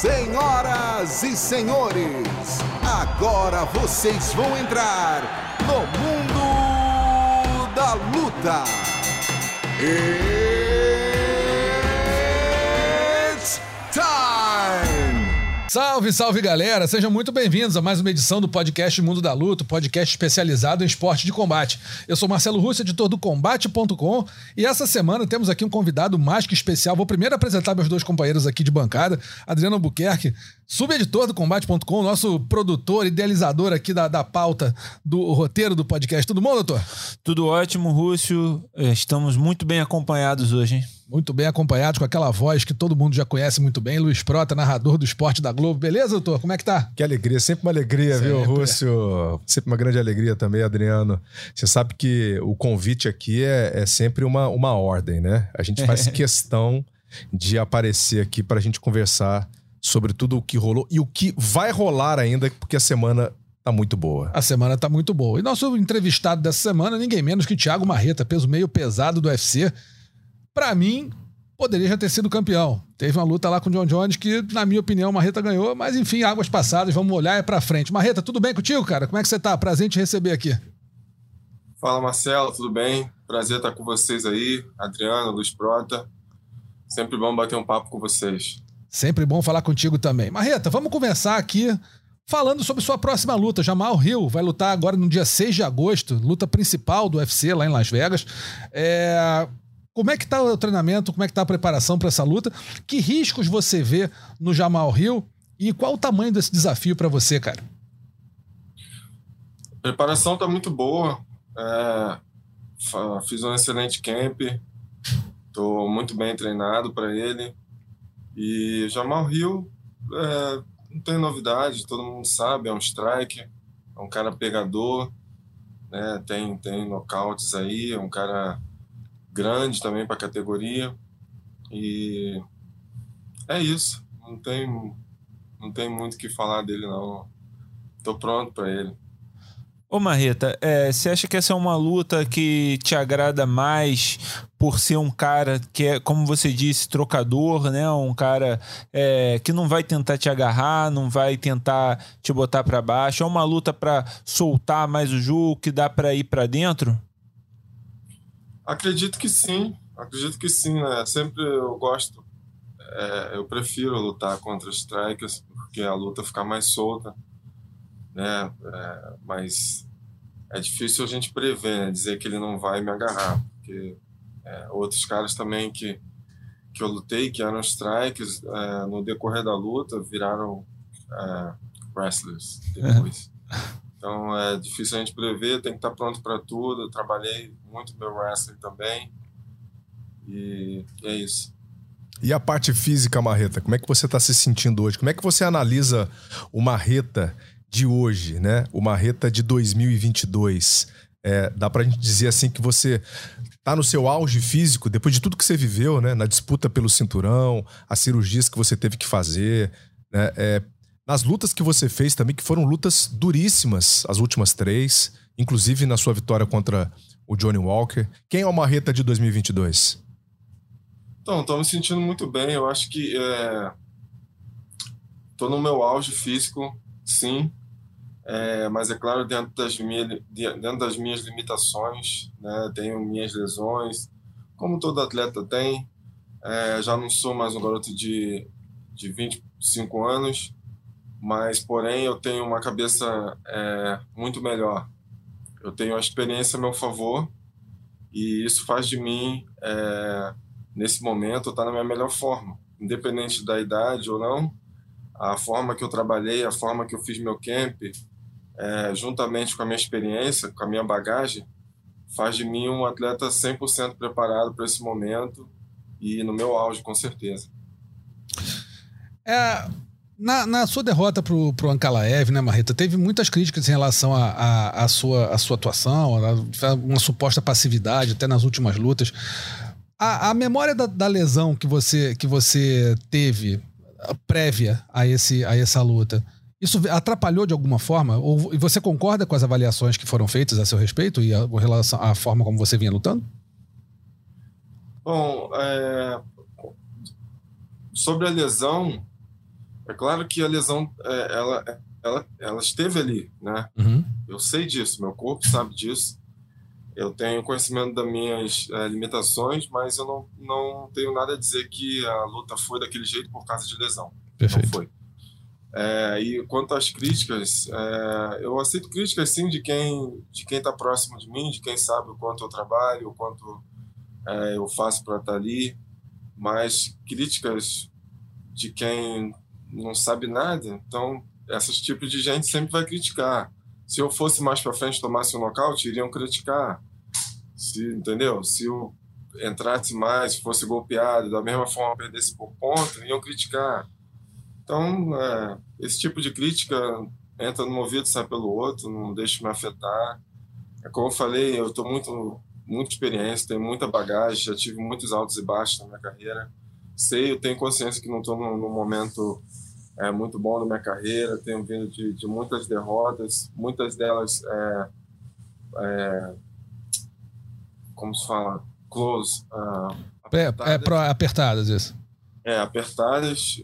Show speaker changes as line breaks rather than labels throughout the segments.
Senhoras e senhores, agora vocês vão entrar no mundo da luta. It's time!
Salve, salve galera, sejam muito bem-vindos a mais uma edição do podcast Mundo da Luta, podcast especializado em esporte de combate. Eu sou Marcelo Russo, editor do Combate.com, e essa semana temos aqui um convidado mais que especial. Vou primeiro apresentar meus dois companheiros aqui de bancada, Adriano Albuquerque, subeditor do Combate.com, nosso produtor, idealizador aqui da pauta do roteiro do podcast. Tudo bom, doutor?
Tudo ótimo, Rússio. Estamos muito bem acompanhados hoje, hein?
Muito bem acompanhados, com aquela voz que todo mundo já conhece muito bem, Luiz Prota, narrador do esporte da Globo. Beleza, doutor? Como é que tá?
Que alegria, sempre uma alegria, sempre. Viu, Rússio? Sempre uma grande alegria também, Adriano. Você sabe que o convite aqui é sempre uma ordem, né? A gente faz questão de aparecer aqui pra gente conversar sobre tudo o que rolou e o que vai rolar ainda, porque a semana tá muito boa.
A semana tá muito boa. E nosso entrevistado dessa semana, ninguém menos que Thiago Marreta, peso meio pesado do UFC. Pra mim, poderia já ter sido campeão. Teve uma luta lá com o John Jones que, na minha opinião, o Marreta ganhou, mas enfim, águas passadas, vamos olhar pra frente. Marreta, tudo bem contigo, cara? Como é que você tá? Prazer em te receber aqui.
Fala, Marcelo, tudo bem? Prazer estar com vocês aí, Adriano, Luiz Prota. Sempre bom bater um papo com vocês.
Sempre bom falar contigo também. Marreta, vamos começar aqui falando sobre sua próxima luta. Jamahal Hill vai lutar agora no dia 6 de agosto, luta principal do UFC lá em Las Vegas. Como é que tá o treinamento? Como é que tá a preparação para essa luta? Que riscos você vê no Jamahal Hill? E qual o tamanho desse desafio para você, cara?
A preparação tá muito boa. Fiz um excelente camp. Tô muito bem treinado para ele. E Jamahal Hill não tem novidade, todo mundo sabe, é um striker, é um cara pegador, né? Tem nocautes aí, é um cara grande também para a categoria, e é isso. Não tem muito o que falar dele, não. Tô pronto para ele.
Ô Marreta, você acha que essa é uma luta que te agrada mais por ser um cara que é, como você disse, trocador, né? Um cara que não vai tentar te agarrar, não vai tentar te botar para baixo? É uma luta para soltar mais o jugo, que dá para ir para dentro?
Acredito que sim, né? Sempre eu gosto, eu prefiro lutar contra strikers, porque a luta fica mais solta, né? Mas é difícil a gente prever, né? Dizer que ele não vai me agarrar, porque outros caras também que eu lutei, que eram strikers, no decorrer da luta viraram wrestlers depois. Então é difícil a gente prever, tem que estar pronto para tudo. Eu trabalhei muito meu wrestling também, e é isso.
E a parte física, Marreta, como é que você está se sentindo hoje? Como é que você analisa o Marreta de hoje, né? O Marreta de 2022. Dá pra gente dizer assim que você tá no seu auge físico, depois de tudo que você viveu, né? Na disputa pelo cinturão, as cirurgias que você teve que fazer, né? Nas lutas que você fez também, que foram lutas duríssimas, as últimas 3, inclusive na sua vitória contra o Johnny Walker. Quem é o Marreta de 2022?
Então, tô me sentindo muito bem. Eu acho que tô no meu auge físico, sim. Mas é claro, dentro das minhas limitações, né? Tenho minhas lesões, como todo atleta tem. Já não sou mais um garoto de 25 anos, mas porém eu tenho uma cabeça muito melhor. Eu tenho a experiência a meu favor, e isso faz de mim, nesse momento, estar na minha melhor forma, independente da idade ou não. A forma que eu trabalhei, a forma que eu fiz meu camp, juntamente com a minha experiência, com a minha bagagem, faz de mim um atleta 100% preparado para esse momento, e no meu auge, com certeza.
Na sua derrota pro Ankalaev, né, Marreta, teve muitas críticas em relação à sua atuação, uma suposta passividade até nas últimas lutas. A memória da lesão que você teve prévia a essa luta, isso atrapalhou de alguma forma? E você concorda com as avaliações que foram feitas a seu respeito e com relação à forma como você vinha lutando?
Bom, sobre a lesão, É claro que a lesão, ela esteve ali, né?
Uhum.
Eu sei disso, meu corpo sabe disso. Eu tenho conhecimento das minhas limitações, mas eu não tenho nada a dizer que a luta foi daquele jeito por causa de lesão.
Perfeito.
Não foi. E quanto às críticas, eu aceito críticas sim de quem está próximo de mim, de quem sabe o quanto eu trabalho, o quanto eu faço para estar ali, mas críticas de quem não sabe nada, então esses tipos de gente sempre vai criticar. Se eu fosse mais para frente, tomasse um nocaute, iriam criticar. Entendeu? Se eu entrasse mais, fosse golpeado, da mesma forma perdesse por ponto, iriam criticar. Então, esse tipo de crítica entra no ouvido e sai pelo outro, não deixa me afetar. Como eu falei, eu estou muito experiente, tenho muita bagagem, já tive muitos altos e baixos na minha carreira. Eu tenho consciência que não estou num momento muito bom na minha carreira, tenho vindo de muitas derrotas, muitas delas, como se fala, close,
apertadas, isso.
Apertadas,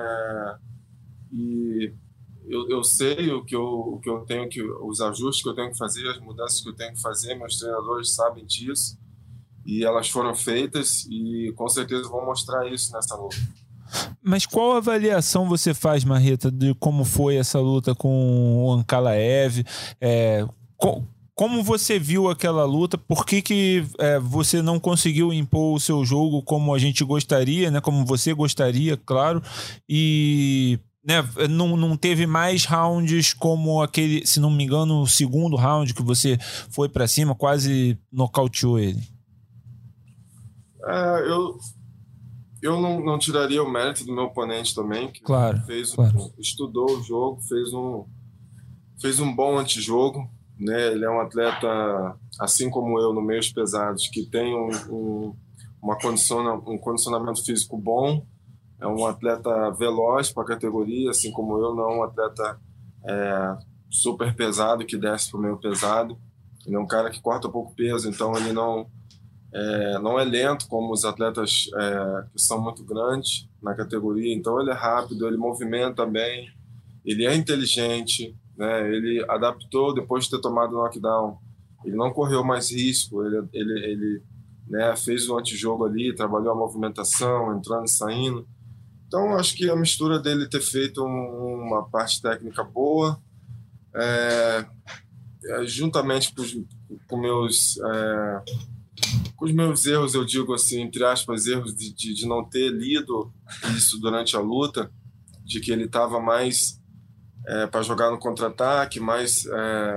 e eu sei o que eu tenho os ajustes que eu tenho que fazer, as mudanças que eu tenho que fazer, meus treinadores sabem disso, e elas foram feitas e com certeza vão mostrar isso nessa luta.
Mas qual avaliação você faz, Marreta, de como foi essa luta com o Ankalaev? Como você viu aquela luta? Por que você não conseguiu impor o seu jogo como a gente gostaria, né? Como você gostaria, claro, e né, não teve mais rounds como aquele, se não me engano, o segundo round que você foi para cima, quase nocauteou ele.
Eu não tiraria o mérito do meu oponente também, que estudou o jogo, fez um bom antijogo, né? Ele é um atleta, assim como eu, no meios pesados, que tem um condicionamento físico bom, é um atleta veloz para a categoria, assim como eu, não é um atleta super pesado que desce para o meio pesado. Ele é um cara que corta pouco peso, então ele não é lento como os atletas que são muito grandes na categoria. Então ele é rápido, ele movimenta bem, ele é inteligente, né? Ele adaptou depois de ter tomado o knockdown. Ele não correu mais risco, ele fez o antijogo ali, trabalhou a movimentação, entrando e saindo. Então acho que a mistura dele ter feito uma parte técnica boa, juntamente com os meus erros, eu digo assim, entre aspas, erros de não ter lido isso durante a luta, de que ele estava mais para jogar no contra-ataque, mais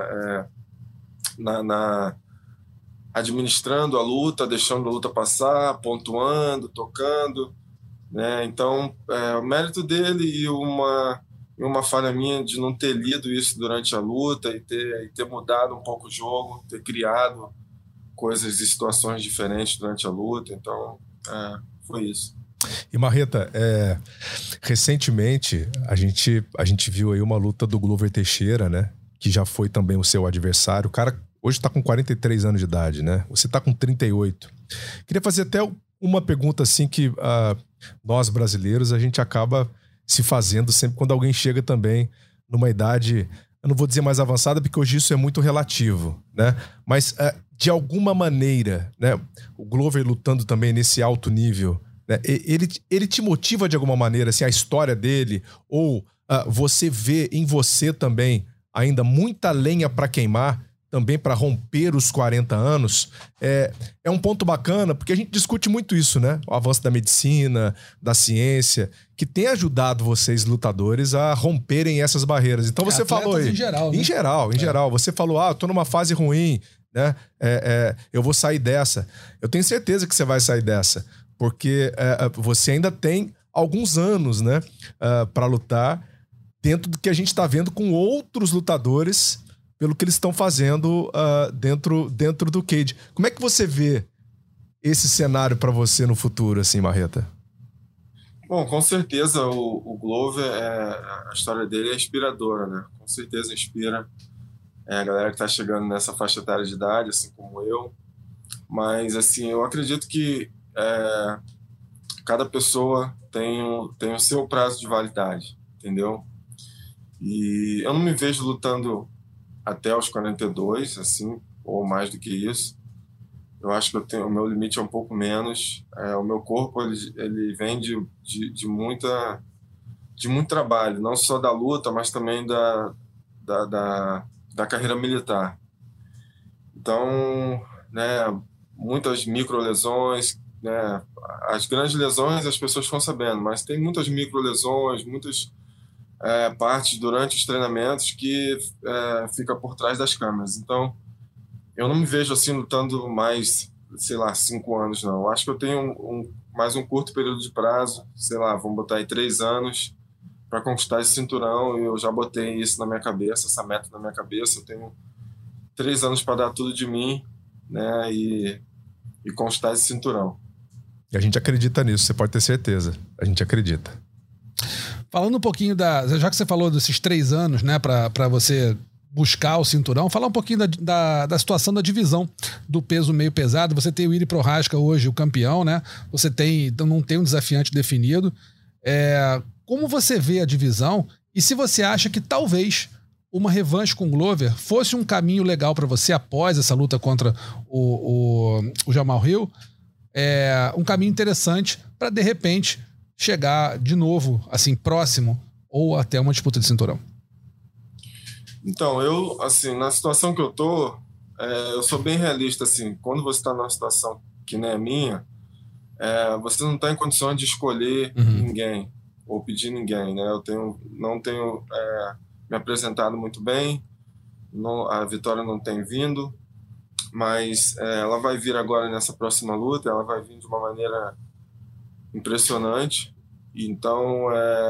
administrando a luta, deixando a luta passar, pontuando, tocando, né? Então, o mérito dele e uma falha minha de não ter lido isso durante a luta e ter mudado um pouco o jogo, ter criado coisas e situações diferentes durante a luta. Então, foi isso.
E Marreta, recentemente a gente viu aí uma luta do Glover Teixeira, né? Que já foi também o seu adversário. O cara hoje tá com 43 anos de idade, né? Você tá com 38. Queria fazer até uma pergunta assim que nós brasileiros a gente acaba se fazendo sempre quando alguém chega também numa idade, eu não vou dizer mais avançada, porque hoje isso é muito relativo, né? Mas de alguma maneira, né? O Glover lutando também nesse alto nível, né? Ele te motiva de alguma maneira, assim, a história dele, ou você vê em você também ainda muita lenha para queimar, também para romper os 40 anos, é um ponto bacana, porque a gente discute muito isso, né? O avanço da medicina, da ciência, que tem ajudado vocês, lutadores, a romperem essas barreiras. Então você falou aí...
Em geral, né?
Em geral. Você falou, eu tô numa fase ruim, né? Eu vou sair dessa. Eu tenho certeza que você vai sair dessa, porque você ainda tem alguns anos, né? Para lutar dentro do que a gente tá vendo com outros lutadores, pelo que eles estão fazendo dentro do cage. Como é que você vê esse cenário para você no futuro, assim, Marreta?
Bom, com certeza o Glover, a história dele é inspiradora, né? Com certeza inspira a galera que está chegando nessa faixa etária de idade, assim como eu. Mas, assim, eu acredito que cada pessoa tem o seu prazo de validade, entendeu? E eu não me vejo lutando até os 42, assim, ou mais do que isso. Eu acho que o meu limite é um pouco menos. O meu corpo ele vem de muito trabalho, não só da luta, mas também da carreira militar. Então, né, muitas microlesões, né, as grandes lesões as pessoas estão sabendo, mas tem muitas microlesões, muitas partes durante os treinamentos que fica por trás das câmeras. Então, eu não me vejo assim lutando mais, sei lá, 5 anos, não. Eu acho que eu tenho mais um curto período de prazo, sei lá, vamos botar aí 3 anos para conquistar esse cinturão, e eu já botei isso na minha cabeça, essa meta na minha cabeça. Eu tenho 3 anos para dar tudo de mim, né, e conquistar esse cinturão.
E a gente acredita nisso, você pode ter certeza. A gente acredita.
Falando um pouquinho já que você falou desses 3 anos, né, para você buscar o cinturão, falar um pouquinho da situação da divisão do peso meio pesado. Você tem o Iri Prochazka hoje, o campeão, né? Você não tem um desafiante definido. Como você vê a divisão e se você acha que talvez uma revanche com o Glover fosse um caminho legal para você após essa luta contra o Jamal Hill, um caminho interessante para de repente chegar de novo assim próximo ou até uma disputa de cinturão.
Então, eu, assim, na situação que eu tô, eu sou bem realista, assim, quando você está numa situação que nem a minha, você não está em condições de escolher ninguém ou pedir ninguém, né? Eu não tenho me apresentado muito bem, a vitória não tem vindo, mas ela vai vir agora nessa próxima luta, ela vai vir de uma maneira impressionante. Então,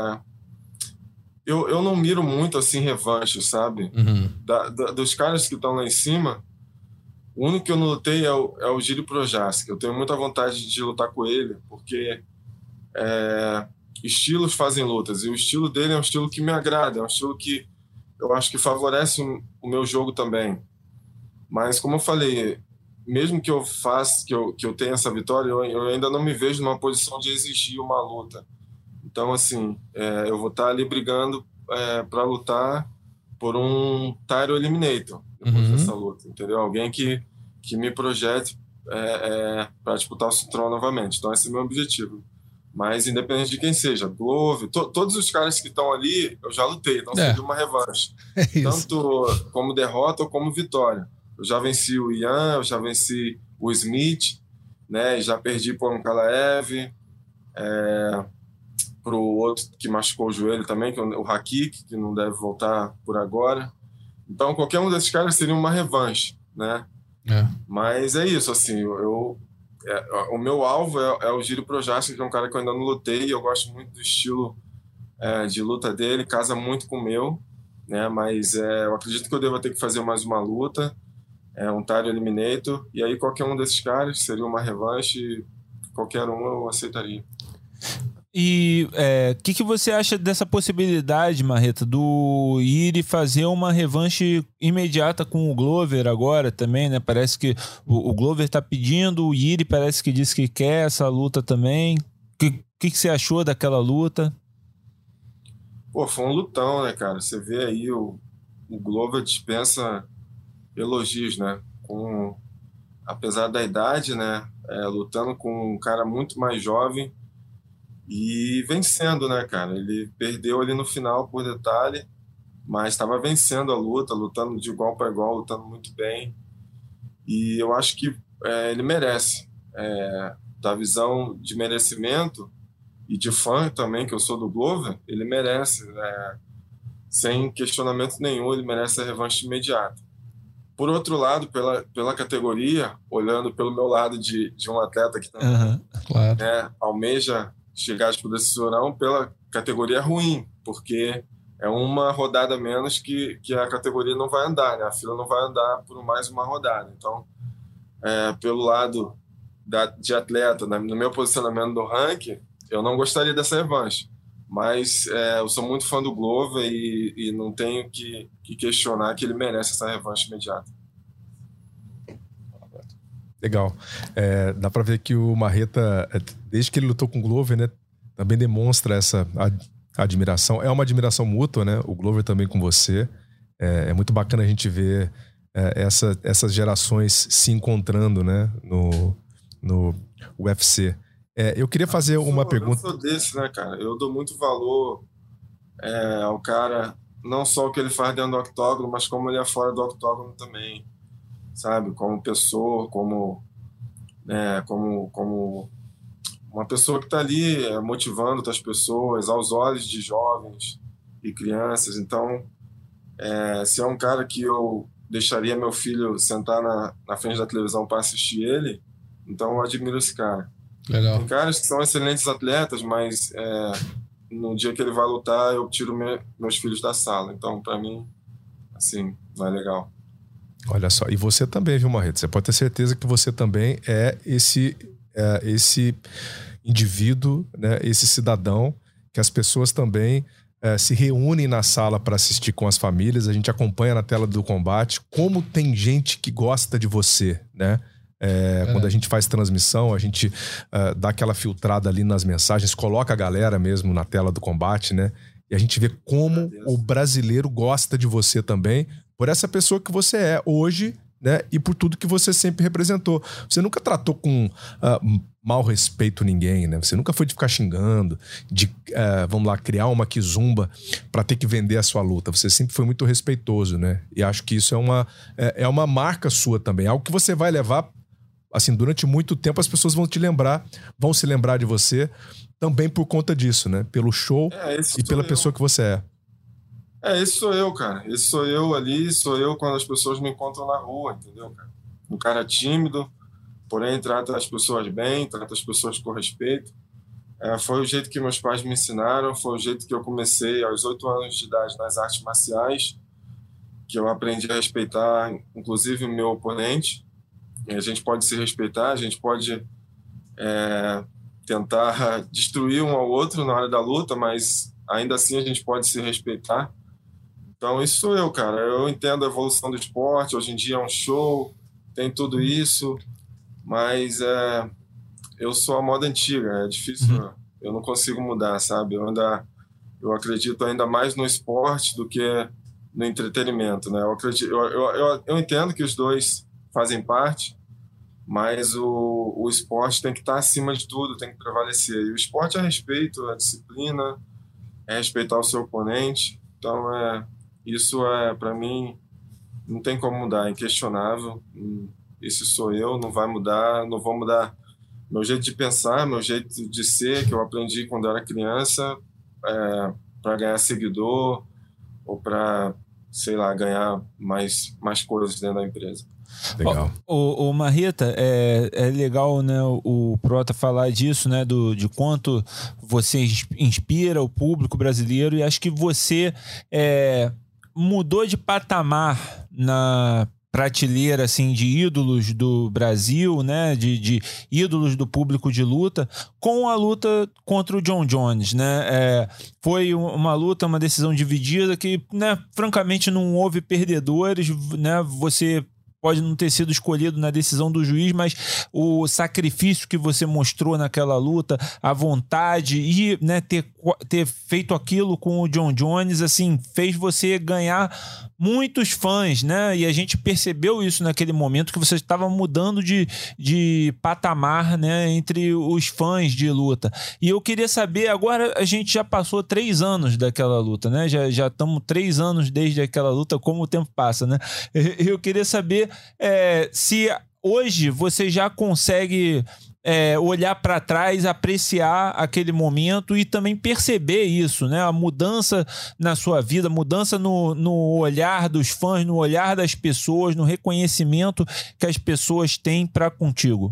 eu não miro muito assim revanche, sabe? Dos caras que estão lá em cima, o único que eu não lutei é o Iri Prochazka. Eu tenho muita vontade de lutar com ele, porque estilos fazem lutas, e o estilo dele é um estilo que me agrada, é um estilo que eu acho que favorece o meu jogo também. Mas, como eu falei, mesmo que eu tenha essa vitória, eu ainda não me vejo numa posição de exigir uma luta. Então, assim, eu vou estar ali brigando para lutar por um title eliminator depois dessa luta, entendeu? Alguém que me projete para disputar o cinturão novamente. Então, esse é o meu objetivo. Mas, independente de quem seja, Glover, todos os caras que estão ali, eu já lutei, então seria uma revanche. Tanto como derrota ou como vitória. Eu já venci o Ian, eu já venci o Smith, né? Já perdi por Ankalaev, para o outro que machucou o joelho também, que é o Hakik, que não deve voltar por agora. Então, qualquer um desses caras seria uma revanche, né? Mas é isso, assim, o meu alvo é o Iri Prochazka, que é um cara que eu ainda não lutei, e eu gosto muito do estilo de luta dele, casa muito com o meu, né? Mas eu acredito que eu devo ter que fazer mais uma luta, um title eliminator, e aí qualquer um desses caras seria uma revanche, qualquer um eu aceitaria.
E o que você acha dessa possibilidade, Marreta, do Iri fazer uma revanche imediata com o Glover agora também, né? Parece que o Glover tá pedindo, o Iri parece que disse que quer essa luta também. O que você achou daquela luta?
Pô, foi um lutão, né, cara? Você vê aí o Glover dispensa elogios, né? Apesar da idade, né? Lutando com um cara muito mais jovem e vencendo, né, cara? Ele perdeu ali no final por detalhe, mas estava vencendo a luta, lutando de igual para igual, lutando muito bem. E eu acho que ele merece. Da visão de merecimento e de fã também, que eu sou do Glover, ele merece, sem questionamento nenhum, ele merece a revanche imediata. Por outro lado, pela categoria, olhando pelo meu lado de um atleta que também almeja chegar por esse cinturão, pela categoria ruim, porque é uma rodada menos que a categoria não vai andar, né? A fila não vai andar por mais uma rodada. Então, pelo lado de atleta, no meu posicionamento do ranking, eu não gostaria dessa revanche. Mas eu sou muito fã do Glover e não tenho que questionar que ele merece essa revanche imediata.
Legal. Dá pra ver que o Marreta, desde que ele lutou com o Glover, né, também demonstra admiração. É uma admiração mútua, né? O Glover também com você. É muito bacana a gente ver essas gerações se encontrando, né? No UFC. Eu queria fazer uma pergunta.
Eu sou desse, né, cara? Eu dou muito valor ao cara, não só o que ele faz dentro do octógono, mas como ele é fora do octógono também, sabe? Como pessoa, como uma pessoa que está ali motivando outras pessoas aos olhos de jovens e crianças. Então, se é um cara que eu deixaria meu filho sentar na frente da televisão para assistir ele, então eu admiro esse cara.
Legal.
Tem caras que são excelentes atletas, mas no dia que ele vai lutar, eu tiro meus filhos da sala. Então, para mim, assim, não é legal.
Olha só, e você também, viu, Marreta? Você pode ter certeza que você também é esse indivíduo, né? Esse cidadão que as pessoas também se reúnem na sala para assistir com as famílias. A gente acompanha na tela do combate como tem gente que gosta de você, né? Quando a gente faz transmissão, a gente dá aquela filtrada ali nas mensagens, coloca a galera mesmo na tela do combate, né? E a gente vê como o brasileiro gosta de você também, por essa pessoa que você é hoje, né? E por tudo que você sempre representou. Você nunca tratou com mau respeito ninguém, né? Você nunca foi de ficar xingando, de, vamos lá, criar uma quizumba para ter que vender a sua luta. Você sempre foi muito respeitoso, né? E acho que isso é uma marca sua também, algo que você vai levar, assim, durante muito tempo as pessoas vão se lembrar de você também por conta disso, né? Pelo show e pela pessoa que você é.
Esse sou eu, cara. Esse sou eu ali, sou eu quando as pessoas me encontram na rua, entendeu, cara? Um cara tímido, porém trata as pessoas bem, trata as pessoas com respeito. Foi o jeito que meus pais me ensinaram, foi o jeito que eu comecei aos 8 anos de idade nas artes marciais, que eu aprendi a respeitar, inclusive, o meu oponente. A gente pode se respeitar, a gente pode tentar destruir um ao outro na hora da luta, mas ainda assim a gente pode se respeitar. Então, isso sou eu, cara. Eu entendo a evolução do esporte. Hoje em dia é um show, tem tudo isso, mas eu sou a moda antiga. É difícil, eu não consigo mudar, sabe? Eu acredito ainda mais no esporte do que no entretenimento, né? Eu entendo que os dois fazem parte, mas o esporte tem que estar acima de tudo, tem que prevalecer. E o esporte é respeito, é disciplina, é respeitar o seu oponente. Então, isso para mim, não tem como mudar, é inquestionável. Esse sou eu, não vai mudar, não vou mudar meu jeito de pensar, meu jeito de ser, que eu aprendi quando eu era criança, para ganhar seguidor ou para, sei lá, ganhar mais coisas dentro da empresa.
Legal.
O Marreta, é legal, né, o Prota falar disso, né, de quanto você inspira o público brasileiro, e acho que você mudou de patamar na prateleira, assim, de ídolos do Brasil, né, de ídolos do público de luta, com a luta contra o John Jones, né? Foi uma luta, uma decisão dividida que, né, francamente não houve perdedores, né? Você pode não ter sido escolhido na decisão do juiz, mas o sacrifício que você mostrou naquela luta, a vontade e, né, ter feito aquilo com o John Jones, assim, fez você ganhar muitos fãs, né? E a gente percebeu isso naquele momento, que você estava mudando de patamar, né, entre os fãs de luta. E eu queria saber, agora a gente já passou 3 anos daquela luta, né? Já estamos 3 anos desde aquela luta, como o tempo passa, né? Eu queria saber se hoje você já consegue olhar para trás, apreciar aquele momento e também perceber isso, né? A mudança na sua vida, mudança no olhar dos fãs, no olhar das pessoas, no reconhecimento que as pessoas têm para contigo.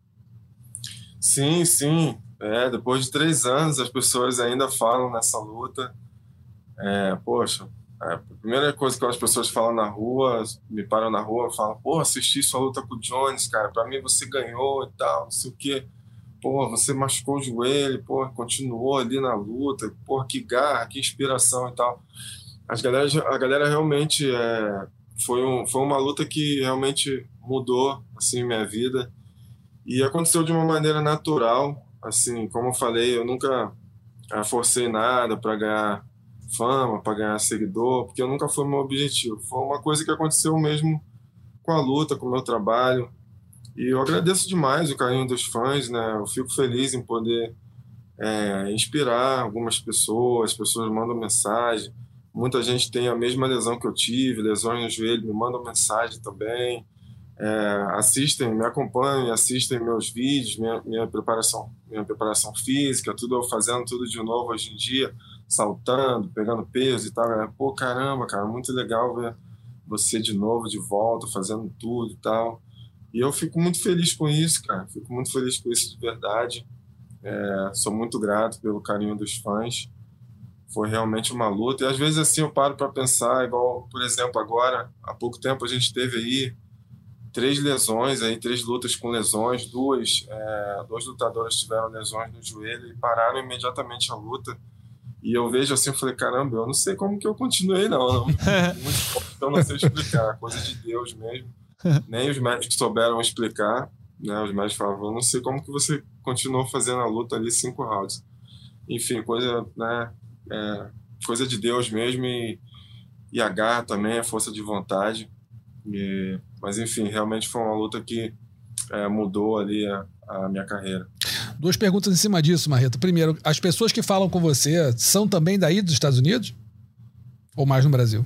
Sim. Depois de 3 anos, as pessoas ainda falam nessa luta. Poxa, a primeira coisa que as pessoas falam na rua, me param na rua, falam: pô, assisti sua luta com o Jones, cara, pra mim você ganhou e tal, não sei o quê. Pô, você machucou o joelho, pô, continuou ali na luta, pô, que garra, que inspiração e tal. A galera realmente foi uma luta que realmente mudou, assim, minha vida. E aconteceu de uma maneira natural, assim, como eu falei, eu nunca forcei nada para ganhar fama, para ganhar seguidor, porque nunca foi meu objetivo. Foi uma coisa que aconteceu mesmo com a luta, com o meu trabalho. E eu agradeço demais o carinho dos fãs, né? Eu fico feliz em poder inspirar algumas pessoas. As pessoas mandam mensagem. Muita gente tem a mesma lesão que eu tive, lesões no joelho, me mandam mensagem também. Assistem, me acompanham, assistem meus vídeos, minha preparação física, tudo eu fazendo tudo de novo hoje em dia, saltando, pegando peso e tal. Pô, caramba, cara, muito legal ver você de novo, de volta, fazendo tudo e tal. E eu fico muito feliz com isso, cara. Fico muito feliz com isso de verdade. Sou muito grato pelo carinho dos fãs. Foi realmente uma luta. E às vezes assim eu paro para pensar, igual, por exemplo, agora, há pouco tempo a gente teve aí 3 lesões, 3 lutas com lesões. Duas lutadoras tiveram lesões no joelho e pararam imediatamente a luta. E eu vejo assim, eu falei, caramba, eu não sei como que eu continuei, não. Eu não sei explicar, coisa de Deus mesmo. Nem os médicos souberam explicar, né? Os médicos falavam, eu não sei como que você continuou fazendo a luta ali 5 rounds. Enfim, coisa, né? Coisa de Deus mesmo e a garra também, a força de vontade. Mas enfim, realmente foi uma luta que mudou ali a minha carreira.
2 perguntas em cima disso, Marreta. Primeiro, as pessoas que falam com você são também daí dos Estados Unidos? Ou mais no Brasil?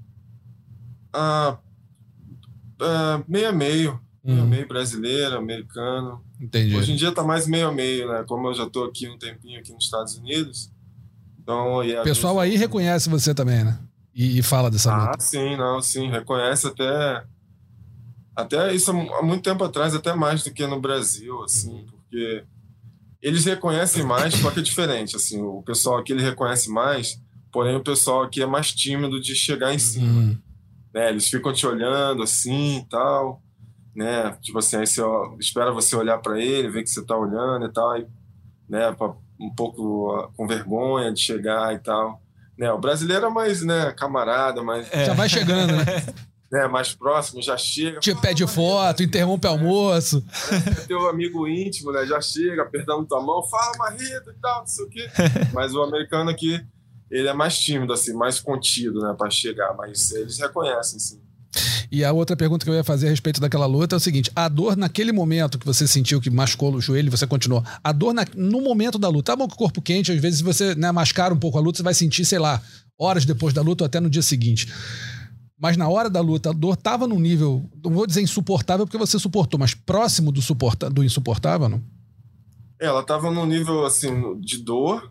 Meio a meio. Meio a meio brasileiro, americano.
Entendi.
Hoje em dia tá mais meio a meio, né? Como eu já tô aqui um tempinho aqui nos Estados Unidos. Então,
o pessoal aí reconhece você também, né? E fala dessa luta.
Sim, reconhece até isso há muito tempo atrás, até mais do que no Brasil, assim, porque eles reconhecem mais, só que é diferente, assim, o pessoal aqui ele reconhece mais, porém o pessoal aqui é mais tímido de chegar em cima, né? Eles ficam te olhando assim e tal, né? Tipo assim, aí você espera você olhar para ele, ver que você tá olhando e tal, aí, né? Um pouco com vergonha de chegar e tal, né? O brasileiro é mais, né? Camarada, mais
já vai chegando, né?
Mais próximo, já chega.
Te pede foto, interrompe almoço.
Teu amigo íntimo, né? Já chega, apertando tua mão, fala Marreta e tal, não sei o quê. Mas o americano aqui, ele é mais tímido, assim, mais contido, né? Pra chegar, mas eles reconhecem, sim.
E a outra pergunta que eu ia fazer a respeito daquela luta é o seguinte: a dor naquele momento que você sentiu que machucou o joelho, você continuou. A dor no momento da luta, tá bom que o corpo quente, às vezes você, né, mascara um pouco a luta, você vai sentir, sei lá, horas depois da luta ou até no dia seguinte. Mas na hora da luta, a dor tava num nível, não vou dizer insuportável porque você suportou, mas próximo do insuportável, não?
Ela tava num nível, assim, de dor,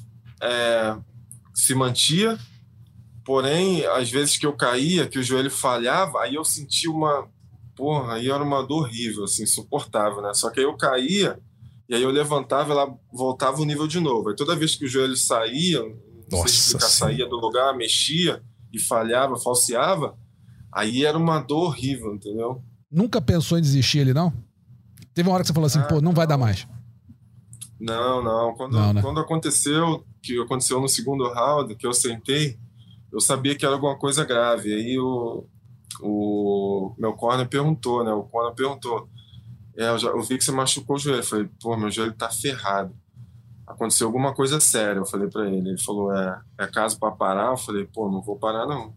se mantia, porém, às vezes que eu caía, que o joelho falhava, aí eu sentia aí era uma dor horrível, assim, insuportável, né? Só que aí eu caía, e aí eu levantava, ela voltava o nível de novo. Aí toda vez que o joelho saía, saía do lugar, mexia, e falhava, falseava, aí era uma dor horrível, entendeu?
Nunca pensou em desistir ele, não? Teve uma hora que você falou assim, não vai dar mais.
Não. Quando aconteceu, que aconteceu no segundo round, que eu sentei, eu sabia que era alguma coisa grave. Aí o meu corner perguntou, né? Eu vi que você machucou o joelho. Eu falei, meu joelho tá ferrado. Aconteceu alguma coisa séria, eu falei pra ele. Ele falou, é caso pra parar? Eu falei, não vou parar não.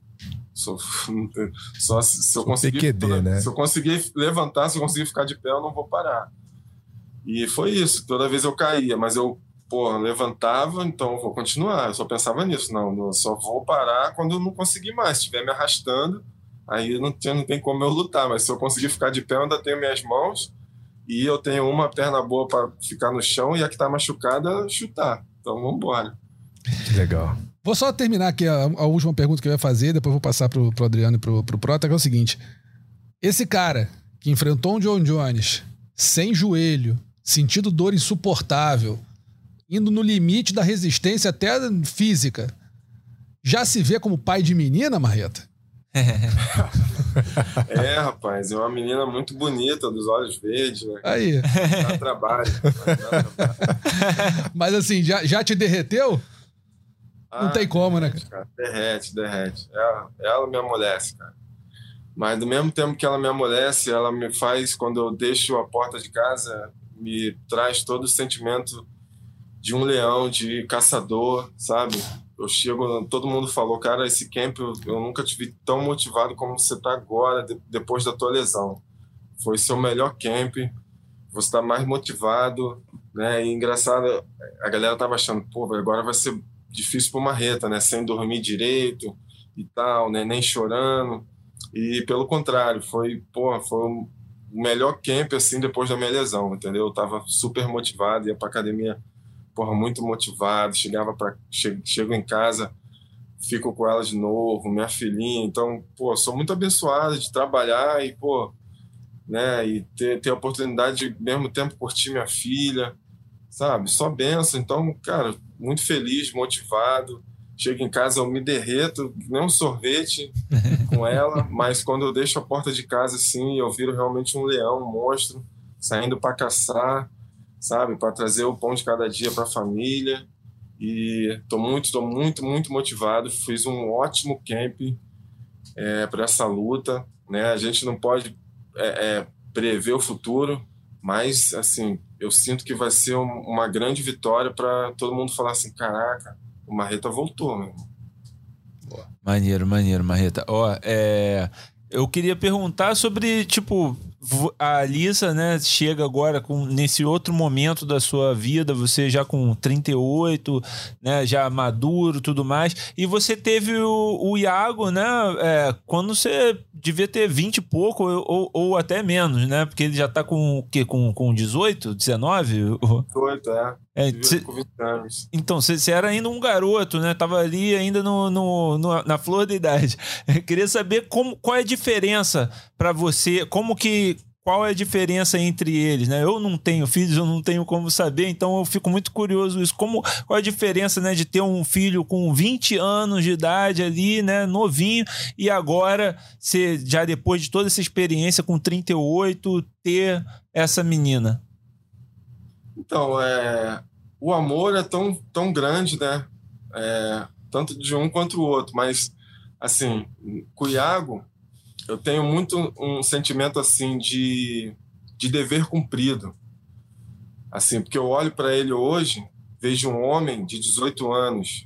Só se eu conseguir, né? Se eu conseguir levantar, se eu conseguir ficar de pé, eu não vou parar. E foi isso, toda vez eu caía, mas eu levantava, então eu vou continuar. Eu só pensava nisso, eu só vou parar quando eu não conseguir mais. Se estiver me arrastando, aí não tem como eu lutar, mas se eu conseguir ficar de pé, eu ainda tenho minhas mãos. E eu tenho uma perna boa para ficar no chão e a que está machucada, chutar. Então, vamos embora.
Legal.
Vou só terminar aqui a última pergunta que eu ia fazer, depois vou passar pro Adriano e pro Prota, que é o seguinte. Esse cara que enfrentou um John Jones sem joelho, sentindo dor insuportável, indo no limite da resistência até física, já se vê como pai de menina, Marreta?
Rapaz, é uma menina muito bonita, dos olhos verdes, né?
Aí.
Dá trabalho.
Mas assim, já te derreteu? Não tem como, né?
Cara, derrete. Ela me amolece, cara. Mas do mesmo tempo que ela me amolece, ela me faz, quando eu deixo a porta de casa, me traz todo o sentimento de um leão, de caçador, sabe? Eu chego, todo mundo falou, cara, esse camp eu nunca te vi tão motivado como você está agora, depois da tua lesão. Foi seu melhor camp, você está mais motivado, né? E engraçado, a galera tava achando, pô, agora vai ser difícil pro Marreta, né? Sem dormir direito e tal, né? Nem chorando. E pelo contrário, foi o melhor camp, assim, depois da minha lesão, entendeu? Eu tava super motivado, ia pra academia, muito motivado, chego em casa, fico com ela de novo, minha filhinha, então, sou muito abençoado de trabalhar e, né, e ter a oportunidade de, ao mesmo tempo, curtir minha filha, sabe? Só benção. Então, cara, muito feliz, motivado. Chego em casa, eu me derreto, nem um sorvete com ela, mas quando eu deixo a porta de casa, assim, eu viro realmente um leão, um monstro, saindo para caçar, sabe? Para trazer o pão de cada dia para a família. E tô muito motivado. Fiz um ótimo camp para essa luta, né? A gente não pode prever o futuro, mas, assim, eu sinto que vai ser uma grande vitória para todo mundo falar assim, caraca, o Marreta voltou, meu irmão.
Maneiro, Marreta. Eu queria perguntar sobre, tipo, a Alyssa, né, chega agora nesse outro momento da sua vida, você já com 38, né, já maduro, tudo mais, e você teve o Iago, né, quando você devia ter 20 e pouco, ou até menos, né, porque ele já tá com o quê? Com 18, 19?
18, com 20 anos.
Então, você era ainda um garoto, né? Tava ali ainda na flor da idade. Eu queria saber qual é a diferença para você, qual é a diferença entre eles, né? Eu não tenho filhos, eu não tenho como saber, então eu fico muito curioso isso. Qual é a diferença, né, de ter um filho com 20 anos de idade ali, né, novinho, e agora, já depois de toda essa experiência com 38, ter essa menina?
Então, o amor é tão grande, né? Tanto de um quanto o outro. Mas, assim, com o Iago, eu tenho muito um sentimento, assim, de dever cumprido. Assim, porque eu olho para ele hoje, vejo um homem de 18 anos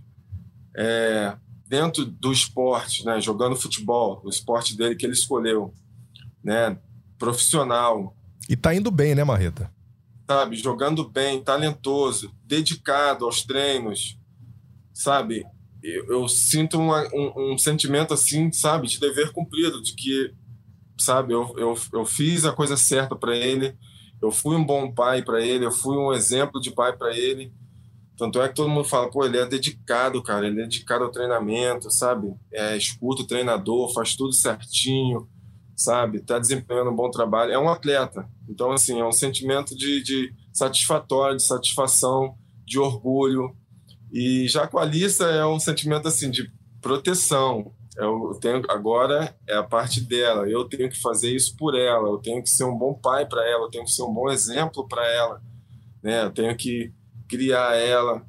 dentro do esporte, né? Jogando futebol, o esporte dele que ele escolheu, né? Profissional.
E tá indo bem, né, Marreta?
Sabe, jogando bem, talentoso, dedicado aos treinos, sabe? Eu sinto um sentimento assim, sabe, de dever cumprido, de que, sabe, eu fiz a coisa certa para ele, eu fui um bom pai para ele, eu fui um exemplo de pai para ele. Tanto é que todo mundo fala, ele é dedicado, cara, ele é dedicado ao treinamento, sabe? Escuta o treinador, faz tudo certinho, sabe? Tá desempenhando um bom trabalho. É um atleta. Então, assim, é um sentimento de satisfatório, de satisfação, de orgulho. E já com a Alyssa é um sentimento, assim, de proteção. Agora é a parte dela. Eu tenho que fazer isso por ela. Eu tenho que ser um bom pai para ela. Eu tenho que ser um bom exemplo para ela, né? Eu tenho que criar ela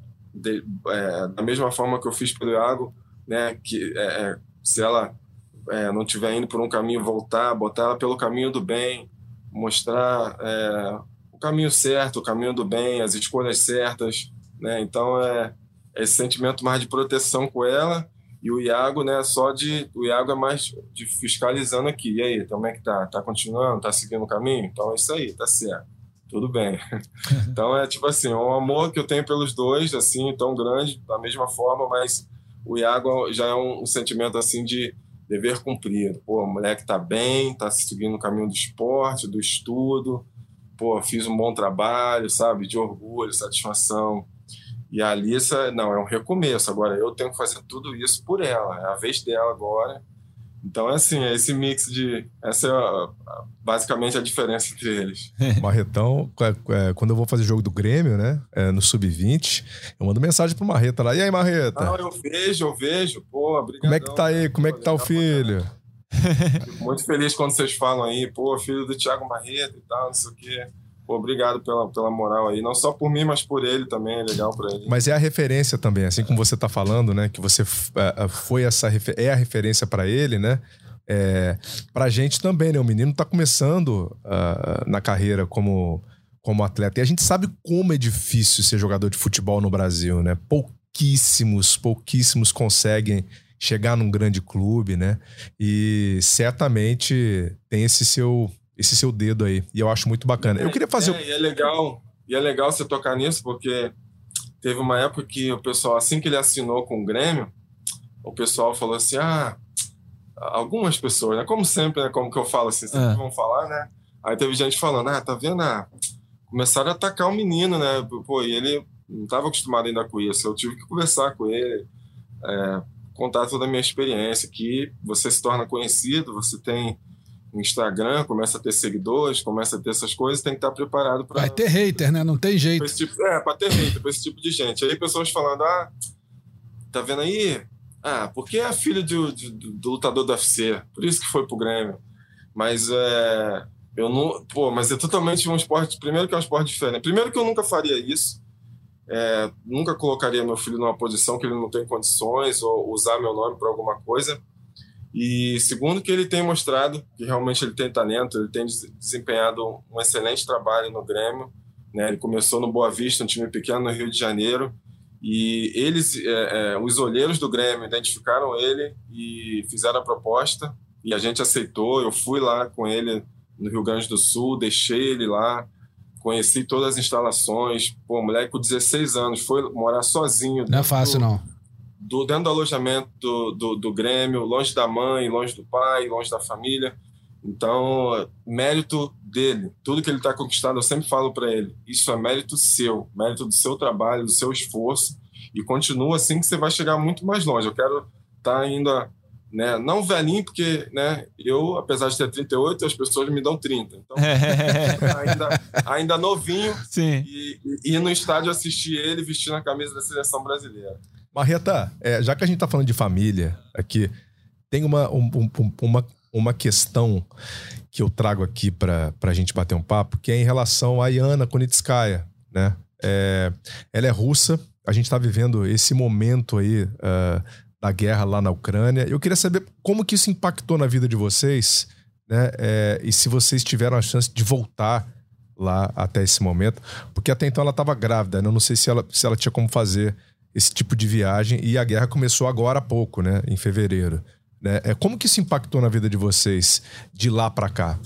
da mesma forma que eu fiz pelo Iago, né? Que se ela não estiver indo por um caminho, botar ela pelo caminho do bem, mostrar o caminho certo, o caminho do bem, as escolhas certas, né? Então esse sentimento mais de proteção com ela, e o Iago, né, o Iago é mais de fiscalizando aqui. E aí, como é que tá? Tá continuando? Tá seguindo o caminho? Então é isso aí, tá certo. Tudo bem. Então tipo assim, um amor que eu tenho pelos dois, assim, tão grande, da mesma forma, mas o Iago já é um sentimento, assim, de dever cumprido. O moleque tá bem, tá seguindo o caminho do esporte, do estudo. Fiz um bom trabalho, sabe? De orgulho, satisfação. E a Alyssa, não, é um recomeço. Agora eu tenho que fazer tudo isso por ela. É a vez dela agora. Então, assim, esse mix essa é basicamente a diferença entre eles.
Marretão, quando eu vou fazer jogo do Grêmio, né, no Sub-20, eu mando mensagem pro Marreta lá. E aí, Marreta?
Não, eu vejo. Obrigado.
Como é que tá aí? Como é que tá o filho?
Fico muito feliz quando vocês falam aí, filho do Thiago Marreta e tal, não sei o quê. Obrigado pela moral aí. Não só por mim, mas por ele também. É legal pra ele.
Mas é a referência também, assim como você tá falando, né? Que você foi é a referência pra ele, né? Pra gente também, né? O menino tá começando na carreira como como atleta. E a gente sabe como é difícil ser jogador de futebol no Brasil, né? Pouquíssimos conseguem chegar num grande clube, né? E certamente tem esse seu dedo aí. E eu acho muito bacana. Eu queria fazer...
E é legal você tocar nisso, porque teve uma época que o pessoal, assim que ele assinou com o Grêmio, o pessoal falou assim, algumas pessoas, né? Como sempre, né? Como que eu falo assim, sempre vão falar, né? Aí teve gente falando, tá vendo? Começaram a atacar o menino, né? Pô, e ele não estava acostumado ainda com isso. Eu tive que conversar com ele, contar toda a minha experiência, que você se torna conhecido, você tem um Instagram, começa a ter seguidores, começa a ter essas coisas, tem que estar preparado para...
Vai ter hater, né? Não tem jeito.
Para ter hater, para esse tipo de gente. Aí pessoas falando, tá vendo aí? Porque é filho do lutador do UFC, por isso que foi pro Grêmio. Mas eu não... mas é totalmente um esporte... Primeiro que é um esporte diferente. Primeiro que eu nunca faria isso. Nunca colocaria meu filho numa posição que ele não tem condições ou usar meu nome para alguma coisa. E segundo que ele tem mostrado que realmente ele tem talento, ele tem desempenhado um excelente trabalho no Grêmio, né? Ele começou no Boa Vista, um time pequeno no Rio de Janeiro, e eles, os olheiros do Grêmio identificaram ele e fizeram a proposta, e a gente aceitou. Eu fui lá com ele no Rio Grande do Sul, deixei ele lá, conheci todas as instalações. Moleque com 16 anos, foi morar sozinho.
Não é fácil, não.
Dentro do alojamento do Grêmio, longe da mãe, longe do pai, longe da família. Então, mérito dele. Tudo que ele está conquistando, eu sempre falo para ele, isso é mérito seu, mérito do seu trabalho, do seu esforço, e continua assim que você vai chegar muito mais longe. Eu quero estar ainda, né, não velhinho, porque, né, eu, apesar de ter 38, as pessoas me dão 30. Então, ainda novinho.
Sim.
E no estádio assistir ele vestindo a camisa da seleção brasileira.
Marreta, já que a gente tá falando de família aqui, tem uma questão que eu trago aqui pra gente bater um papo, que é em relação a Yana Kunitskaya, né? Ela é russa, a gente tá vivendo esse momento aí da guerra lá na Ucrânia. Eu queria saber como que isso impactou na vida de vocês, né? E se vocês tiveram a chance de voltar lá até esse momento, porque até então ela estava grávida, né? Eu não sei se ela tinha como fazer esse tipo de viagem, e a guerra começou agora há pouco, né? Em fevereiro. Né? Como que isso impactou na vida de vocês de lá para cá?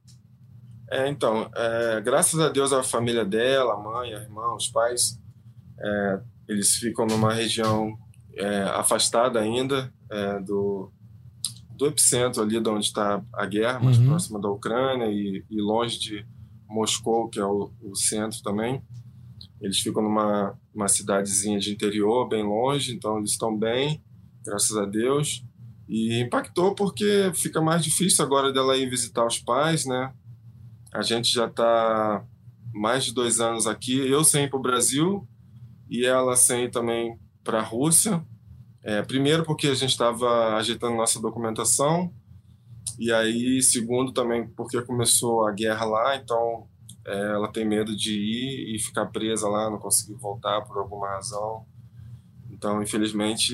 Então, graças a Deus a família dela, a mãe, a irmã, os pais, eles ficam numa região afastada ainda do epicentro ali de onde está a guerra, mais próxima da Ucrânia e longe de Moscou, que é o centro também. Eles ficam numa cidadezinha de interior, bem longe, então eles estão bem, graças a Deus. E impactou porque fica mais difícil agora dela ir visitar os pais, né? A gente já está mais de 2 anos aqui, eu sem ir para o Brasil e ela sem ir também para a Rússia. Primeiro porque a gente estava ajeitando nossa documentação, e aí segundo também porque começou a guerra lá, então... ela tem medo de ir e ficar presa lá, não conseguir voltar por alguma razão. Então, infelizmente,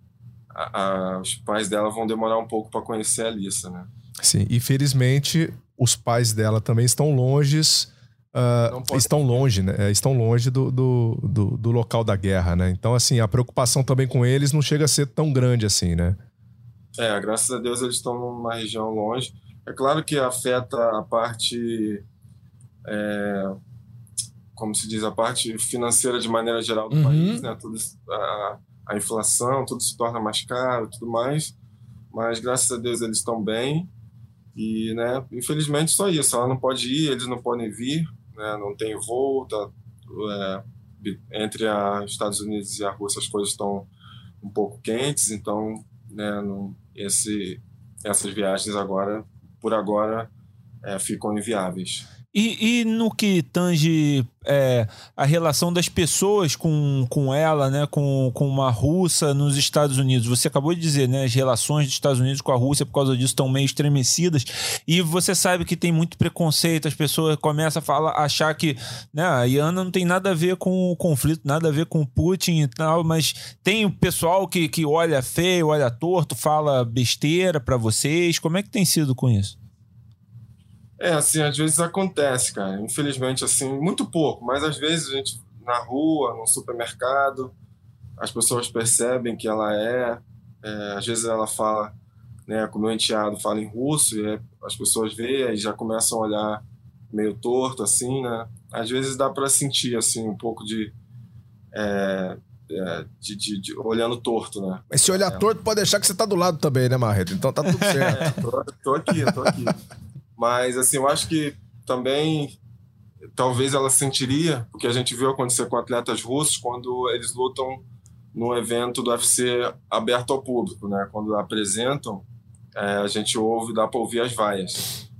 os pais dela vão demorar um pouco para conhecer a Alissa, né?
Sim, e felizmente os pais dela também estão longe, né? Estão longe do local da guerra, né? Então, assim, a preocupação também com eles não chega a ser tão grande assim, né?
Graças a Deus eles estão numa região longe. É claro que afeta a parte... como se diz, a parte financeira de maneira geral do país, né? Tudo, a inflação, tudo se torna mais caro e tudo mais, mas graças a Deus eles estão bem e, né, infelizmente só isso, ela não pode ir, eles não podem vir, né? Não tem voo, entre os Estados Unidos e a Rússia as coisas estão um pouco quentes, então, né, essas viagens agora, por agora, ficam inviáveis.
E no que tange a relação das pessoas com ela, né, com uma russa nos Estados Unidos, você acabou de dizer, né, as relações dos Estados Unidos com a Rússia por causa disso estão meio estremecidas, e você sabe que tem muito preconceito, as pessoas começam a achar que, né, a Yana não tem nada a ver com o conflito, nada a ver com o Putin e tal, mas tem o pessoal que olha feio, olha torto, fala besteira pra vocês. Como é que tem sido com isso?
Assim, às vezes acontece, cara. Infelizmente, assim, muito pouco, mas às vezes a gente, na rua, no supermercado, as pessoas percebem que ela às vezes ela fala, né, com o meu enteado fala em russo, e as pessoas veem e já começam a olhar meio torto, assim, né? Às vezes dá para sentir, assim, um pouco de olhando torto, né?
Mas se olhar torto, pode deixar que você tá do lado também, né, Marreta? Então tá tudo certo.
Tô aqui. Mas, assim, eu acho que também talvez ela sentiria, porque a gente viu acontecer com atletas russos quando eles lutam num evento do UFC aberto ao público, né? Quando apresentam, a gente ouve, dá para ouvir as vaias.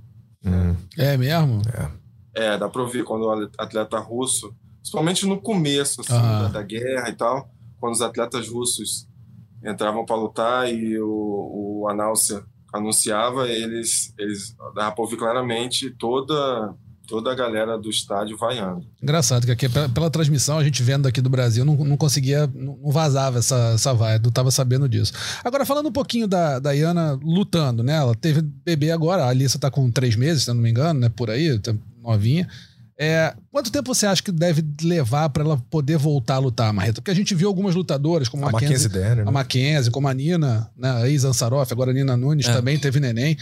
É mesmo?
Dá para ouvir quando o atleta russo, principalmente no começo assim, da guerra e tal, quando os atletas russos entravam para lutar e o announcer anunciava, eles dava para ouvir claramente toda a galera do estádio vaiando.
Engraçado, que aqui pela transmissão, a gente vendo aqui do Brasil, não conseguia, não vazava essa vaia, não tava sabendo disso. Agora, falando um pouquinho da Yana lutando, né? Ela teve bebê agora, a Alissa tá com 3 meses, se eu não me engano, né? Por aí, tá novinha. Quanto tempo você acha que deve levar para ela poder voltar a lutar, Marreta? Porque a gente viu algumas lutadoras, como a Mackenzie Dern, a Mackenzie, como a Nina, né, a Ex-Ansaroff, agora a Nina Nunes também teve neném.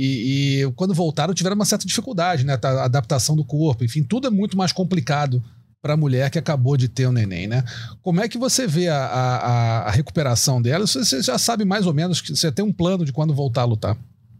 E quando voltaram, tiveram uma certa dificuldade, né? A adaptação do corpo, enfim, tudo é muito mais complicado para a mulher que acabou de ter um neném, né? Como é que você vê a recuperação dela? Você já sabe mais ou menos, que você tem um plano de quando voltar a lutar?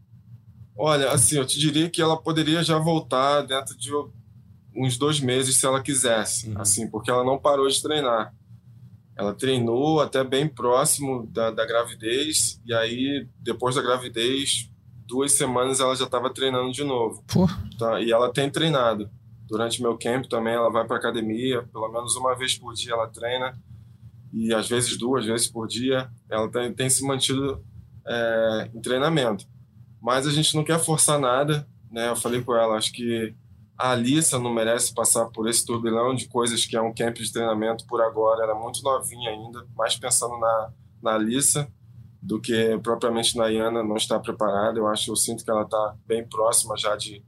Olha, assim, eu te diria que ela poderia já voltar dentro de uns 2 meses se ela quisesse, assim, porque ela não parou de treinar. Ela treinou até bem próximo da gravidez, e aí, depois da gravidez, 2 semanas ela já estava treinando de novo. Tá? E ela tem treinado. Durante meu camp também ela vai para academia, pelo menos uma vez por dia ela treina, e às vezes 2 vezes por dia. Ela tem se mantido em treinamento. Mas a gente não quer forçar nada, né? Eu falei com ela, acho que a Alissa não merece passar por esse turbilhão de coisas que é um camp de treinamento por agora. Ela é muito novinha ainda, mais pensando na Alissa do que propriamente na Yana, não está preparada. Eu sinto que ela está bem próxima já de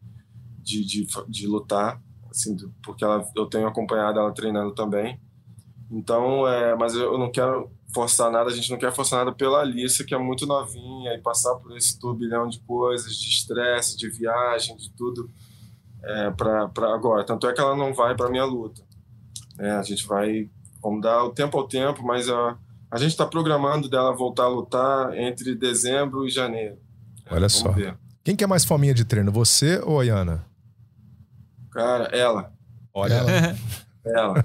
lutar, assim, porque eu tenho acompanhado ela treinando também. Então, mas eu não quero forçar nada, a gente não quer forçar nada pela Alissa, que é muito novinha, e passar por esse turbilhão de coisas, de estresse, de viagem, de tudo. Para agora. Tanto é que ela não vai para minha luta. A gente vamos dar o tempo ao tempo, mas a gente está programando dela voltar a lutar entre dezembro e janeiro.
Olha só. Ver. Quem que é mais fominha de treino, você ou a Yana?
Cara, ela.
Olha.
Ela.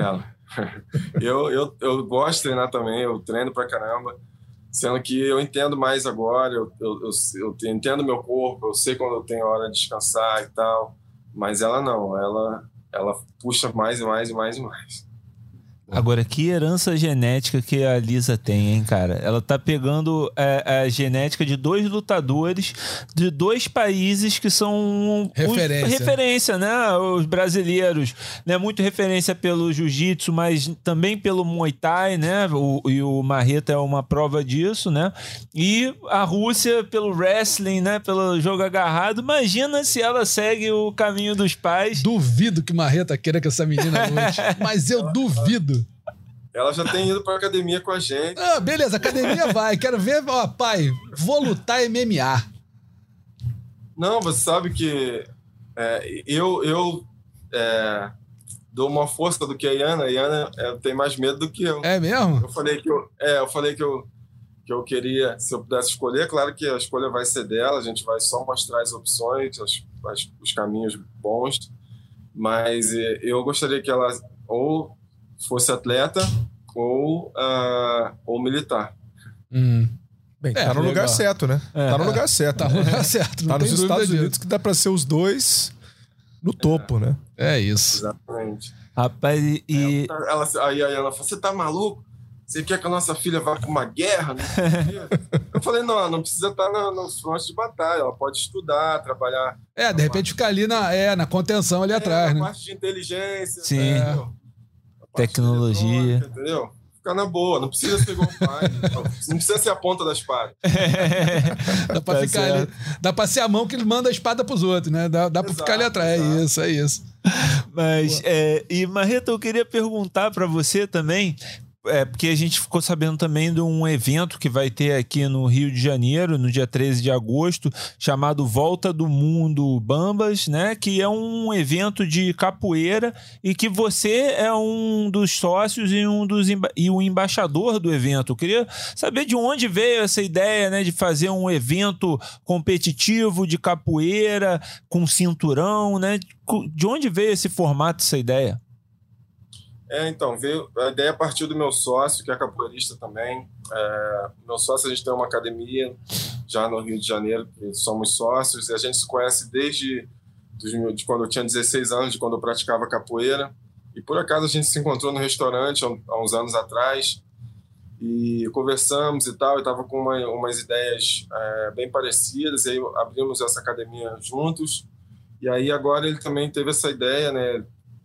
Eu gosto de treinar também, eu treino pra caramba. Sendo que eu entendo mais agora, eu entendo meu corpo, eu sei quando eu tenho hora de descansar e tal. Mas ela não, ela puxa mais e mais e mais e mais.
Agora, que herança genética que a Alissa tem, hein, cara? Ela tá pegando a genética de 2 lutadores de 2 países que são referência, né? Os brasileiros, né? Muito referência pelo jiu-jitsu, mas também pelo Muay Thai, né? E o Marreta é uma prova disso, né? E a Rússia pelo wrestling, né? Pelo jogo agarrado. Imagina se ela segue o caminho dos pais.
Duvido que Marreta queira que essa menina lute, mas eu duvido.
Ela já tem ido pra academia com a gente.
Beleza, academia vai. Quero ver, pai, vou lutar MMA.
Não, você sabe que eu dou uma força do que a Yana. A Yana tem mais medo do que eu.
É mesmo?
Eu falei que eu queria, se eu pudesse escolher, claro que a escolha vai ser dela, a gente vai só mostrar as opções, os caminhos bons, mas eu gostaria que ela ou fosse atleta ou militar.
Bem, tá no lugar certo, né? Tá no lugar certo.
Tá no lugar certo.
Tá nos Estados Unidos que dá pra ser os 2 no topo, né?
É isso.
Exatamente.
Rapaz,
aí ela falou, você tá maluco? Você quer que a nossa filha vá pra uma guerra? Eu falei, não precisa estar no front de batalha, ela pode estudar, trabalhar.
De repente ficar ali na contenção ali atrás, né?
Na parte de inteligência.
Sim. Tecnologia.
Entendeu? ficar na boa, não precisa ser igual o pai, não precisa ser a ponta da espada.
Dá pra ficar ali, dá pra ser a mão que ele manda a espada pros outros, né? Dá pra ficar ali atrás, é isso.
Mas, e Marreta, eu queria perguntar pra você também, porque a gente ficou sabendo também de um evento que vai ter aqui no Rio de Janeiro, no dia 13 de agosto, chamado Volta do Mundo Bambas, né? Que é um evento de capoeira e que você é um dos sócios e o embaixador do evento. Eu queria saber de onde veio essa ideia, né, de fazer um evento competitivo de capoeira com cinturão, né? De onde veio esse formato, essa ideia?
Então, veio a ideia a partir do meu sócio, que é capoeirista também. Meu sócio, a gente tem uma academia já no Rio de Janeiro, que somos sócios, e a gente se conhece desde de quando eu tinha 16 anos, de quando eu praticava capoeira. E por acaso a gente se encontrou no restaurante há uns anos atrás, e conversamos e tal, e estava com umas ideias bem parecidas, e aí abrimos essa academia juntos. E aí agora ele também teve essa ideia, né?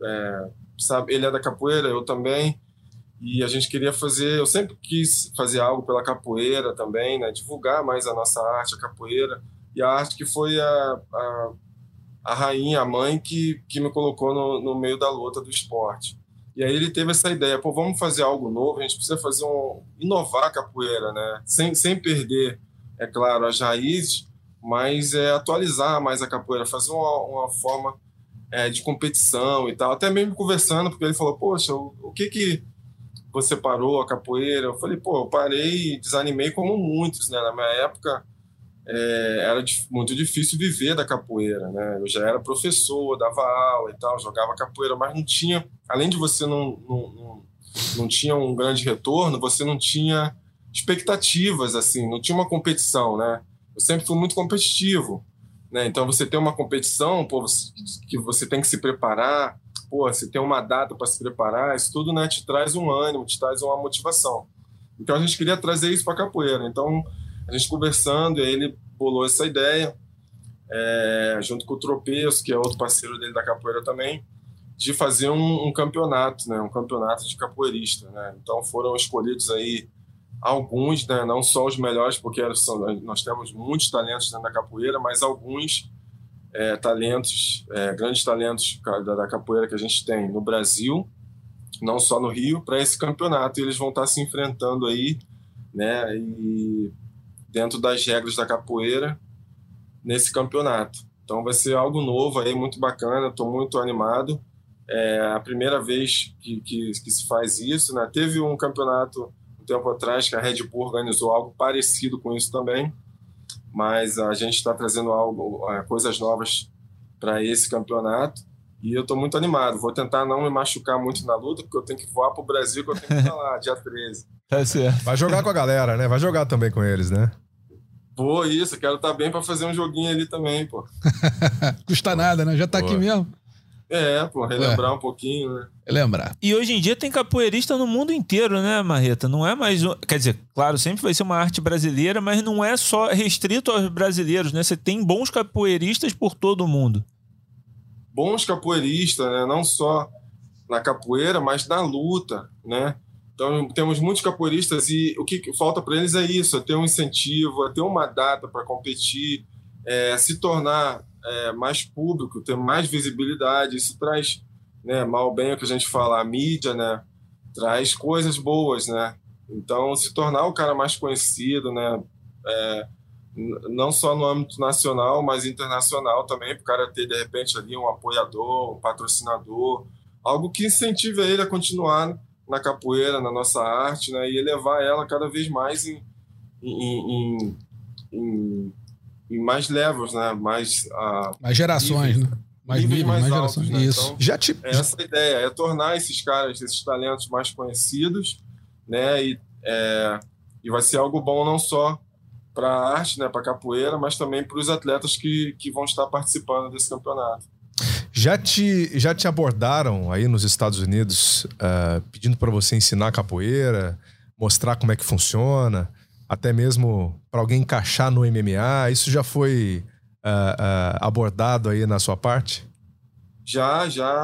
Sabe, ele é da capoeira, eu também, e a gente queria fazer, eu sempre quis fazer algo pela capoeira também, né, divulgar mais a nossa arte, a capoeira, e a arte que foi a rainha, a mãe que me colocou no meio da luta do esporte. E aí ele teve essa ideia, vamos fazer algo novo, a gente precisa inovar a capoeira, né, sem perder, é claro, as raízes, mas atualizar mais a capoeira, fazer uma forma de competição e tal, até mesmo conversando, porque ele falou, poxa, o que você parou a capoeira? Eu falei, eu parei e desanimei como muitos, né? Na minha época era muito difícil viver da capoeira, né? Eu já era professor, dava aula e tal, jogava capoeira, mas não tinha, além de você não tinha um grande retorno, você não tinha expectativas, assim, não tinha uma competição, né? Eu sempre fui muito competitivo, né? Então você tem uma competição, que você tem que se preparar, você tem uma data para se preparar, isso tudo, né, te traz um ânimo, te traz uma motivação. Então a gente queria trazer isso para a capoeira. Então a gente conversando, e aí ele bolou essa ideia, junto com o Tropeço, que é outro parceiro dele da capoeira também, de fazer um campeonato, né, um campeonato de capoeirista, né? Então foram escolhidos aí alguns, né, não só os melhores, porque nós temos muitos talentos dentro da capoeira, mas alguns talentos, grandes talentos da capoeira que a gente tem no Brasil, não só no Rio, para esse campeonato. E eles vão estar se enfrentando aí, né, e dentro das regras da capoeira nesse campeonato. Então vai ser algo novo aí, muito bacana, estou muito animado. É a primeira vez que se faz isso, né? Teve um campeonato tempo atrás que a Red Bull organizou algo parecido com isso também, mas a gente está trazendo coisas novas para esse campeonato e eu estou muito animado. Vou tentar não me machucar muito na luta, porque eu tenho que voar para o Brasil, que eu tenho que estar lá, dia 13.
Tá certo.
Vai jogar com a galera, né? Vai jogar também com eles, né?
Isso, quero estar bem para fazer um joguinho ali também,
Custa nada, né? Já tá aqui mesmo.
Relembrar um pouquinho, né?
Lembrar.
E hoje em dia tem capoeirista no mundo inteiro, né, Marreta? Não é mais... Quer dizer, claro, sempre vai ser uma arte brasileira, mas não é só restrito aos brasileiros, né? Você tem bons capoeiristas por todo o mundo.
Bons capoeiristas, né? Não só na capoeira, mas na luta, né? Então, temos muitos capoeiristas e o que falta para eles é isso, é ter um incentivo, é ter uma data para competir, se tornar mais público, ter mais visibilidade. Isso traz, né, mal bem o que a gente fala, a mídia, né, traz coisas boas, né? Então, se tornar o cara mais conhecido, né, não só no âmbito nacional, mas internacional também, para o cara ter, de repente, ali um apoiador, um patrocinador, algo que incentive ele a continuar na capoeira, na nossa arte, né, e elevar ela cada vez mais em mais levels, né? Mais
gerações, níveis, né? Mais níveis, mais
altos,
gerações.
Né?
Isso.
Então, essa ideia, é tornar esses caras, esses talentos mais conhecidos, né? E vai ser algo bom não só para a arte, né? Para a capoeira, mas também para os atletas que vão estar participando desse campeonato.
Já te abordaram aí nos Estados Unidos pedindo para você ensinar capoeira, mostrar como é que funciona, até mesmo para alguém encaixar no MMA? Isso já foi abordado aí na sua parte?
Já.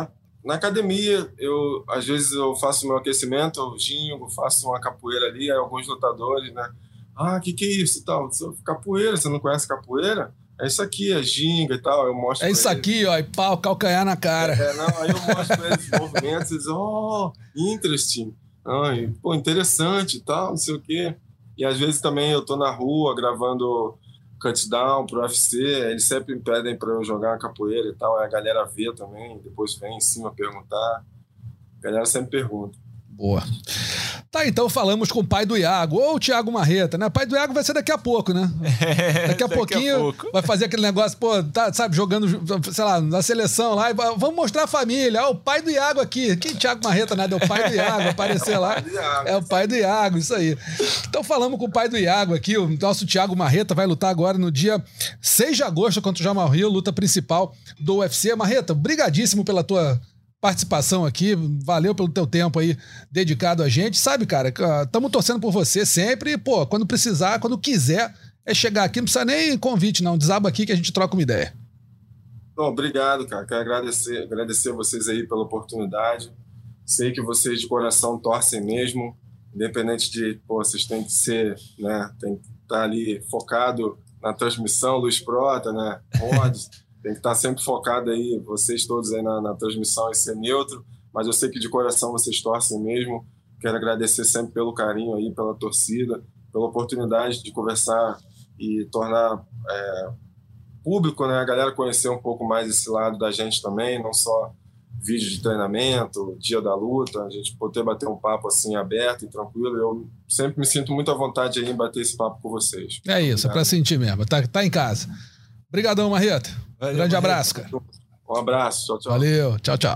Na academia, às vezes eu faço meu aquecimento, eu gingo, faço uma capoeira ali, aí alguns lutadores, né? Que é isso e tal? Capoeira, você não conhece capoeira? É isso aqui, é ginga e tal, eu mostro.
É isso aqui, ó, e pau, calcanhar na cara.
Aí eu mostro pra eles os movimentos, eles interesting. Pô, interessante e tal, não sei o quê. E às vezes também eu tô na rua gravando Cutdown pro UFC, eles sempre me pedem para eu jogar capoeira e tal, aí a galera vê também, depois vem em cima perguntar. A galera sempre pergunta.
Boa. Tá, então falamos com o pai do Iago, ou o Thiago Marreta, né? O pai do Iago vai ser daqui a pouco, né? Daqui a pouquinho vai fazer aquele negócio, pô, tá, sabe, jogando, sei lá, na seleção lá, e vamos mostrar a família, o pai do Iago aqui. Que Thiago Marreta, nada, é o pai do Iago, aparecer lá. É o pai do Iago, isso aí. Então falamos com o pai do Iago aqui, o nosso Thiago Marreta vai lutar agora no dia 6 de agosto contra o Jamal Hill, luta principal do UFC. Marreta, brigadíssimo pela tua participação aqui, valeu pelo teu tempo aí dedicado a gente, sabe, cara, estamos torcendo por você sempre, pô, quando precisar, quando quiser, é chegar aqui, não precisa nem convite não, desaba aqui que a gente troca uma ideia.
Bom, obrigado, cara, quero agradecer vocês aí pela oportunidade, sei que vocês de coração torcem mesmo, independente de, pô, vocês têm que ser, né, tem que estar ali focado na transmissão, Luiz Prota, né, Rods, tem que estar sempre focado aí, vocês todos aí na transmissão e ser neutro, mas eu sei que de coração vocês torcem mesmo. Quero agradecer sempre pelo carinho aí, pela torcida, pela oportunidade de conversar e tornar público, né? A galera conhecer um pouco mais esse lado da gente também, não só vídeo de treinamento, dia da luta, a gente poder bater um papo assim aberto e tranquilo. Eu sempre me sinto muito à vontade aí em bater esse papo com vocês.
É isso, obrigado. É pra sentir mesmo, tá em casa. Obrigadão, Marreta. Valeu, grande abraço, cara.
Um abraço, tchau, tchau.
Valeu, tchau, tchau.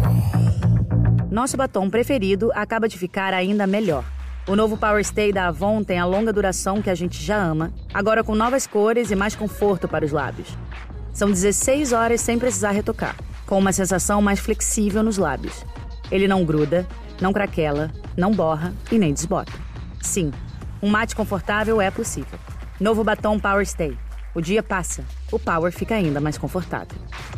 Nosso batom preferido acaba de ficar ainda melhor. O novo Power Stay da Avon tem a longa duração que a gente já ama, agora com novas cores e mais conforto para os lábios. São 16 horas sem precisar retocar, com uma sensação mais flexível nos lábios. Ele não gruda, não craquela, não borra e nem desbota. Sim, um mate confortável é possível. Novo batom Power Stay. O dia passa, o Power fica ainda mais confortável.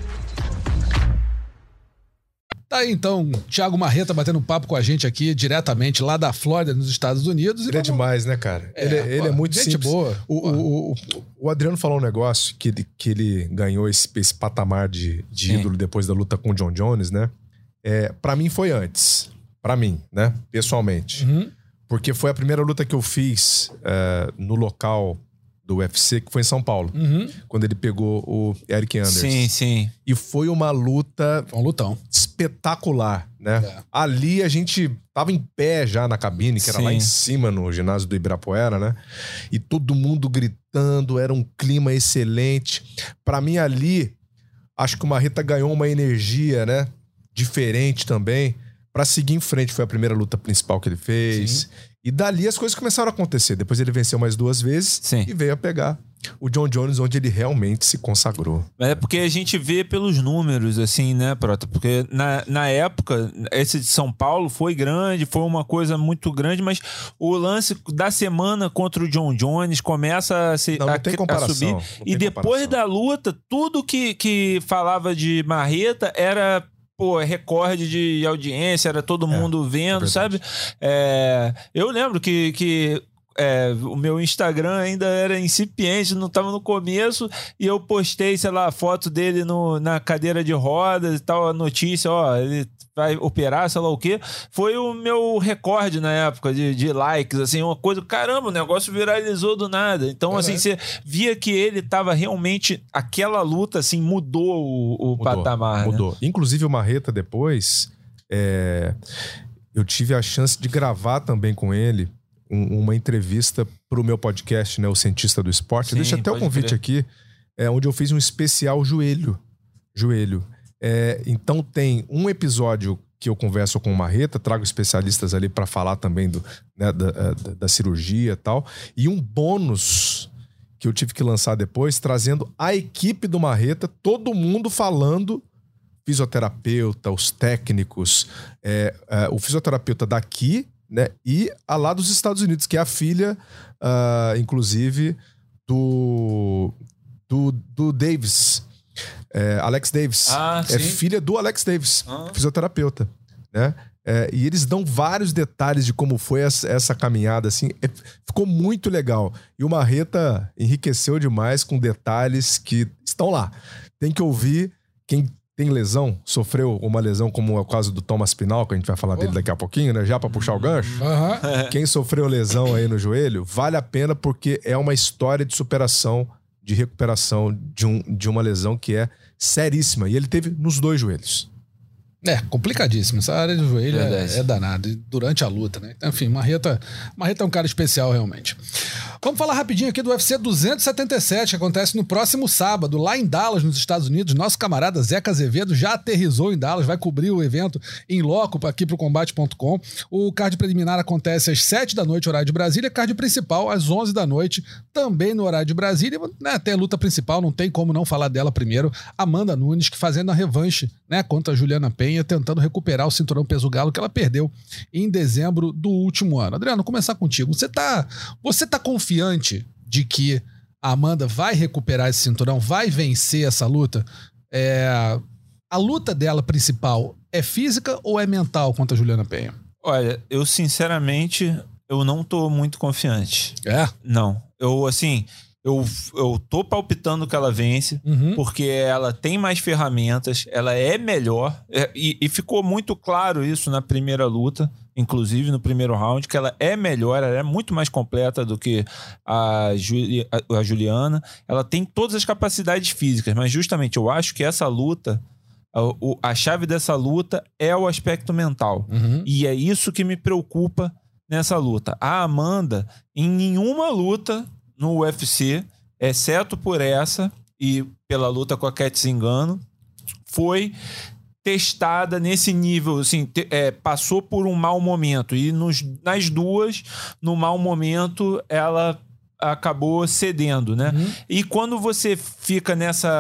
Tá aí, então, Thiago Marreta batendo papo com a gente aqui, diretamente lá da Flórida, nos Estados Unidos.
Ele é demais, né, cara? Ele é muito gente simples. Boa. O Adriano falou um negócio que ele ganhou esse patamar de ídolo depois da luta com o John Jones, né? Pra mim foi antes. Pra mim, né? Pessoalmente.
Uhum.
Porque foi a primeira luta que eu fiz no local do UFC, que foi em São Paulo.
Uhum.
Quando ele pegou o Eric Anders.
Sim, sim.
E foi uma luta...
Foi um lutão.
Espetacular, né? Ali a gente tava em pé já na cabine, que era lá em cima no ginásio do Ibirapuera, né? E todo mundo gritando, era um clima excelente. Pra mim ali, acho que o Marreta ganhou uma energia, né? Diferente também, pra seguir em frente. Foi a primeira luta principal que ele fez. Sim. E dali as coisas começaram a acontecer. Depois ele venceu mais 2 vezes e veio a pegar o John Jones, onde ele realmente se consagrou.
É porque a gente vê pelos números, assim, né, Prota? Porque na época, esse de São Paulo foi grande, foi uma coisa muito grande, mas o lance da semana contra o John Jones começa a subir. E depois da luta, tudo que falava de Marreta era... Pô, recorde de audiência, era todo mundo vendo, sabe? Eu lembro que o meu Instagram ainda era incipiente, não estava no começo, e eu postei, sei lá, a foto dele na cadeira de rodas e tal, a notícia, ele vai operar, sei lá o quê. Foi o meu recorde na época de likes, assim, uma coisa, caramba, o negócio viralizou do nada. Então, assim, você via que ele tava realmente, aquela luta, assim, mudou o patamar.
Mudou.
Né?
Inclusive o Marreta depois, eu tive a chance de gravar também com ele uma entrevista pro meu podcast, né, o Cientista do Esporte. Sim, deixa até o convite aqui, onde eu fiz um especial joelho. Então tem um episódio que eu converso com o Marreta, trago especialistas ali para falar também da cirurgia e tal, e um bônus que eu tive que lançar depois, trazendo a equipe do Marreta, todo mundo falando, fisioterapeuta, os técnicos, o fisioterapeuta daqui, né, e a lá dos Estados Unidos, que é a filha, inclusive, do Davis, Alex Davis.
Sim.
Filha do Alex Davis, fisioterapeuta, né? E eles dão vários detalhes de como foi essa caminhada, assim. Ficou muito legal. E o Marreta enriqueceu demais com detalhes que estão lá. Tem que ouvir. Quem tem lesão, sofreu uma lesão, como é o caso do Thomas Pinal, que a gente vai falar dele daqui a pouquinho, né? Já pra puxar o gancho. Quem sofreu lesão aí no joelho, vale a pena porque é uma história de superação, de recuperação de uma lesão que é seríssima. E ele teve nos 2 joelhos.
Complicadíssimo. Essa área do joelho é danada. Durante a luta, né? Então, enfim, Marreta é um cara especial, realmente. Vamos falar rapidinho aqui do UFC 277, que acontece no próximo sábado, lá em Dallas, nos Estados Unidos. Nosso camarada Zeca Azevedo já aterrissou em Dallas, vai cobrir o evento em loco aqui pro Combate.com. O card preliminar acontece às 7 da noite, horário de Brasília. Card principal às 11 da noite, também no horário de Brasília. Né, tem a luta principal, não tem como não falar dela primeiro. Amanda Nunes, que fazendo a revanche, né, contra a Juliana Penha, tentando recuperar o cinturão peso galo que ela perdeu em dezembro do último ano. Adriano, começar contigo. Você tá confiante de que a Amanda vai recuperar esse cinturão, vai vencer essa luta? A luta dela principal é física ou é mental contra a Juliana Penha?
Olha, eu sinceramente, eu não tô muito confiante. Não. Eu tô palpitando que ela vence, porque ela tem mais ferramentas, ela é melhor, e ficou muito claro isso na primeira luta, inclusive no primeiro round, que ela é melhor, ela é muito mais completa do que a Juliana. Ela tem todas as capacidades físicas, mas justamente eu acho que essa luta, a chave dessa luta é o aspecto mental. E é isso que me preocupa nessa luta. A Amanda, em nenhuma luta no UFC, exceto por essa e pela luta com a Cat Zingano, foi testada nesse nível, assim, passou por um mau momento, e nas duas, no mau momento, ela acabou cedendo, né? E quando você fica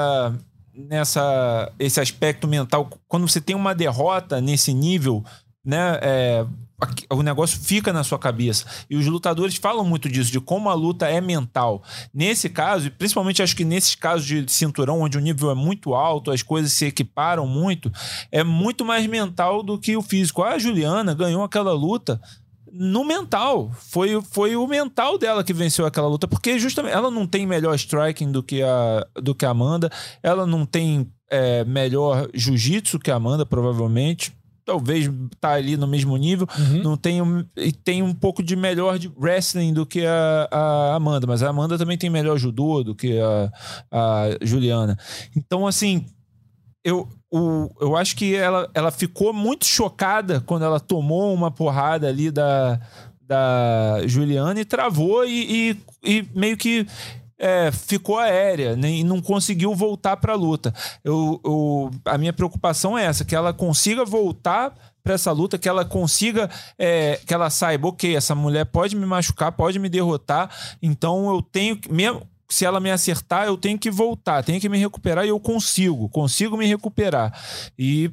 esse aspecto mental, quando você tem uma derrota nesse nível, né, o negócio fica na sua cabeça. E os lutadores falam muito disso, de como a luta é mental. Nesse caso, e principalmente acho que nesses casos de cinturão, onde o nível é muito alto, as coisas se equiparam muito, é muito mais mental do que o físico. A Juliana ganhou aquela luta no mental. Foi o mental dela que venceu aquela luta, porque justamente ela não tem melhor striking do que a Amanda, ela não tem melhor jiu-jitsu que a Amanda, provavelmente. Talvez tá ali no mesmo nível, não tem um pouco de melhor de wrestling do que a Amanda, mas a Amanda também tem melhor judô do que a Juliana. Então, assim, eu acho que ela ficou muito chocada quando ela tomou uma porrada ali da Juliana e travou e meio que ficou aérea, né, e não conseguiu voltar para a luta. A minha preocupação é essa, que ela consiga voltar para essa luta, que ela consiga, que ela saiba, ok, essa mulher pode me machucar, pode me derrotar, então eu tenho, mesmo se ela me acertar, eu tenho que voltar, tenho que me recuperar, e eu consigo me recuperar. E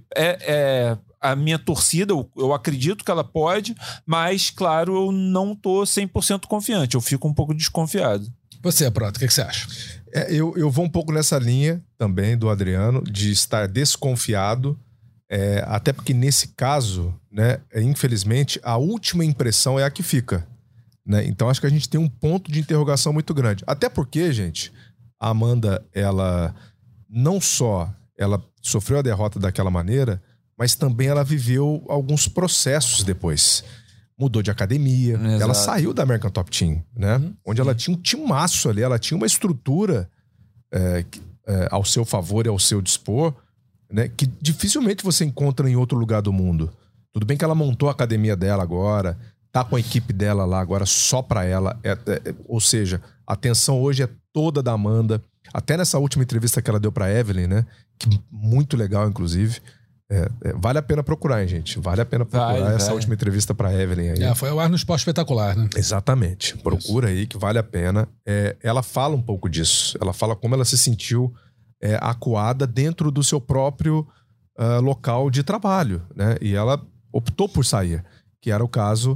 a minha torcida, eu acredito que ela pode, mas, claro, eu não tô 100% confiante, eu fico um pouco desconfiado.
Você, Proto, o que você acha?
Eu vou um pouco nessa linha também do Adriano, de estar desconfiado, até porque nesse caso, né, infelizmente, a última impressão é a que fica, né? Então acho que a gente tem um ponto de interrogação muito grande. Até porque, gente, a Amanda, ela não só ela sofreu a derrota daquela maneira, mas também ela viveu alguns processos depois. Mudou de academia. Exato. Ela saiu da American Top Team, né? Onde ela tinha um timaço ali, ela tinha uma estrutura ao seu favor e ao seu dispor, né? Que dificilmente você encontra em outro lugar do mundo. Tudo bem que ela montou a academia dela agora, tá com a equipe dela lá agora só pra ela. Ou seja, a atenção hoje é toda da Amanda. Até nessa última entrevista que ela deu pra Evelyn, né? Que muito legal, inclusive. Vale a pena procurar, hein, gente? Vale a pena procurar essa última entrevista pra Evelyn aí.
Foi ao ar no Esporte Espetacular, né?
Exatamente. Procura aí que vale a pena. Ela fala um pouco disso. Ela fala como ela se sentiu acuada dentro do seu próprio local de trabalho, né? E ela optou por sair, que era o caso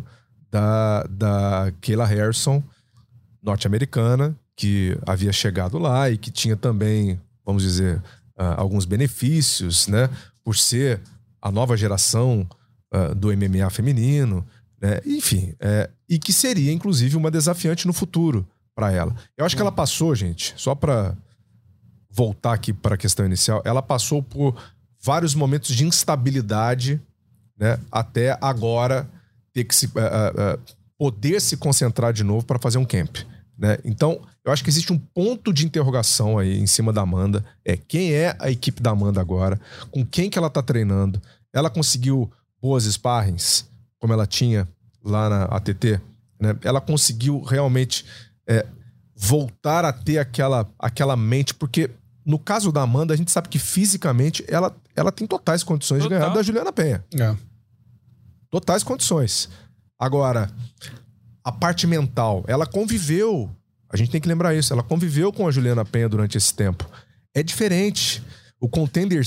da Kayla Harrison, norte-americana, que havia chegado lá e que tinha também, vamos dizer, alguns benefícios, né? Por ser a nova geração do MMA feminino, né? Enfim, e que seria, inclusive, uma desafiante no futuro para ela. Eu acho que ela passou, gente, só para voltar aqui para a questão inicial, ela passou por vários momentos de instabilidade, né? Até agora ter que poder se concentrar de novo para fazer um camp, né? Então, eu acho que existe um ponto de interrogação aí em cima da Amanda. Quem é a equipe da Amanda agora? Com quem que ela tá treinando? Ela conseguiu boas sparrings, como ela tinha lá na ATT, né? Ela conseguiu realmente voltar a ter aquela mente, porque no caso da Amanda, a gente sabe que fisicamente ela tem totais condições de ganhar da Juliana Penha. Totais condições. Agora, a parte mental, ela conviveu, a gente tem que lembrar isso, ela conviveu com a Juliana Penha durante esse tempo. É diferente. O contender,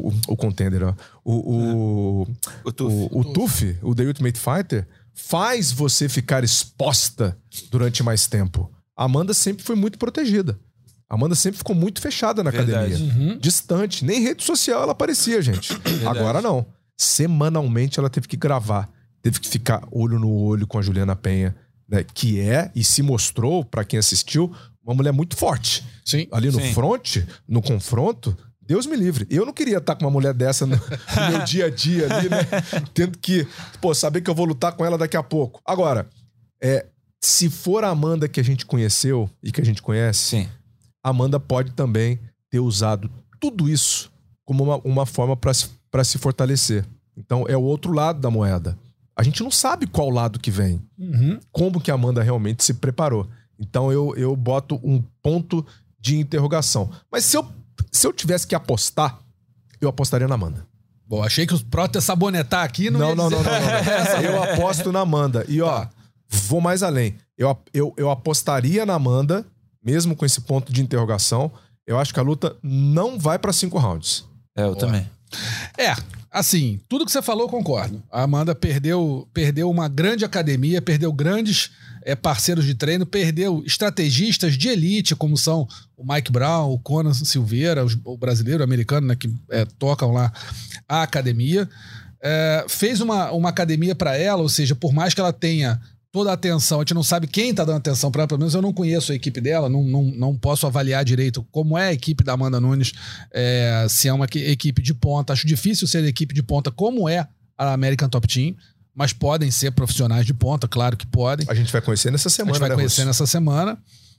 o TUF, o The Ultimate Fighter, faz você ficar exposta durante mais tempo. A Amanda sempre foi muito protegida. A Amanda sempre ficou muito fechada na academia. Distante. Nem rede social ela aparecia, gente. Agora não. Semanalmente ela teve que gravar. Teve que ficar olho no olho com a Juliana Penha, né? Que e se mostrou, pra quem assistiu, uma mulher muito forte.
Sim.
Ali no front, no confronto, Deus me livre. Eu não queria estar com uma mulher dessa no meu dia a dia ali, né? Tendo que, saber que eu vou lutar com ela daqui a pouco. Agora, se for a Amanda que a gente conheceu e que a gente conhece,
sim,
a Amanda pode também ter usado tudo isso como uma forma para se fortalecer. Então, é o outro lado da moeda. A gente não sabe qual lado que vem. Como que a Amanda realmente se preparou. Então, eu boto um ponto de interrogação. Mas se eu tivesse que apostar, eu apostaria na Amanda.
Bom, achei que o Prota ia sabonetar aqui. Não.
Eu aposto na Amanda. E, vou mais além. Eu apostaria na Amanda, mesmo com esse ponto de interrogação. Eu acho que a luta não vai para 5 rounds.
Eu também.
Assim, tudo que você falou, eu concordo. A Amanda perdeu uma grande academia, perdeu grandes parceiros de treino, perdeu estrategistas de elite, como são o Mike Brown, o Conan Silveira, o brasileiro, o americano, né, que tocam lá a academia. Fez uma academia para ela, ou seja, por mais que ela tenha toda a atenção, a gente não sabe quem tá dando atenção para ela, pelo menos eu não conheço a equipe dela, não posso avaliar direito como é a equipe da Amanda Nunes, se é uma equipe de ponta. Acho difícil ser equipe de ponta como é a American Top Team, mas podem ser profissionais de ponta, claro que podem.
A gente vai conhecer nessa semana,
A gente vai conhecer nessa semana.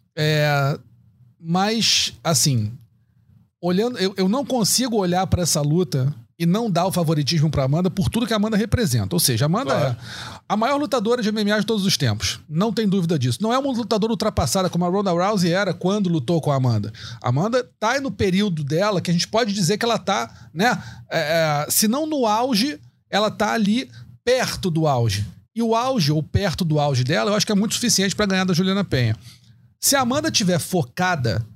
Mas, assim, olhando, eu não consigo olhar para essa luta e não dar o favoritismo pra Amanda por tudo que a Amanda representa. Ou seja, a Amanda é a maior lutadora de MMA de todos os tempos. Não tem dúvida disso. Não é uma lutadora ultrapassada como a Ronda Rousey era quando lutou com a Amanda. A Amanda tá no período dela que a gente pode dizer que ela tá, né? Se não no auge, ela tá ali perto do auge. E o auge, ou perto do auge dela, eu acho que é muito suficiente pra ganhar da Juliana Penha. Se a Amanda tiver focada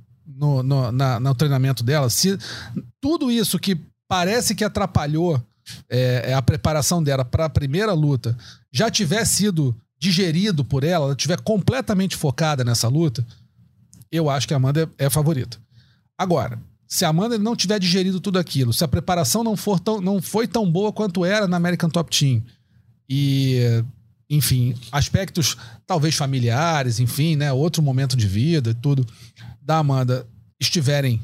no treinamento dela, se tudo isso que parece que atrapalhou a preparação dela para a primeira luta já tiver sido digerido por ela tiver completamente focada nessa luta, eu acho que a Amanda é a favorita. Agora, se a Amanda não tiver digerido tudo aquilo, se a preparação não foi tão boa quanto era na American Top Team, e, enfim, aspectos talvez familiares, enfim, né, outro momento de vida e tudo, da Amanda estiverem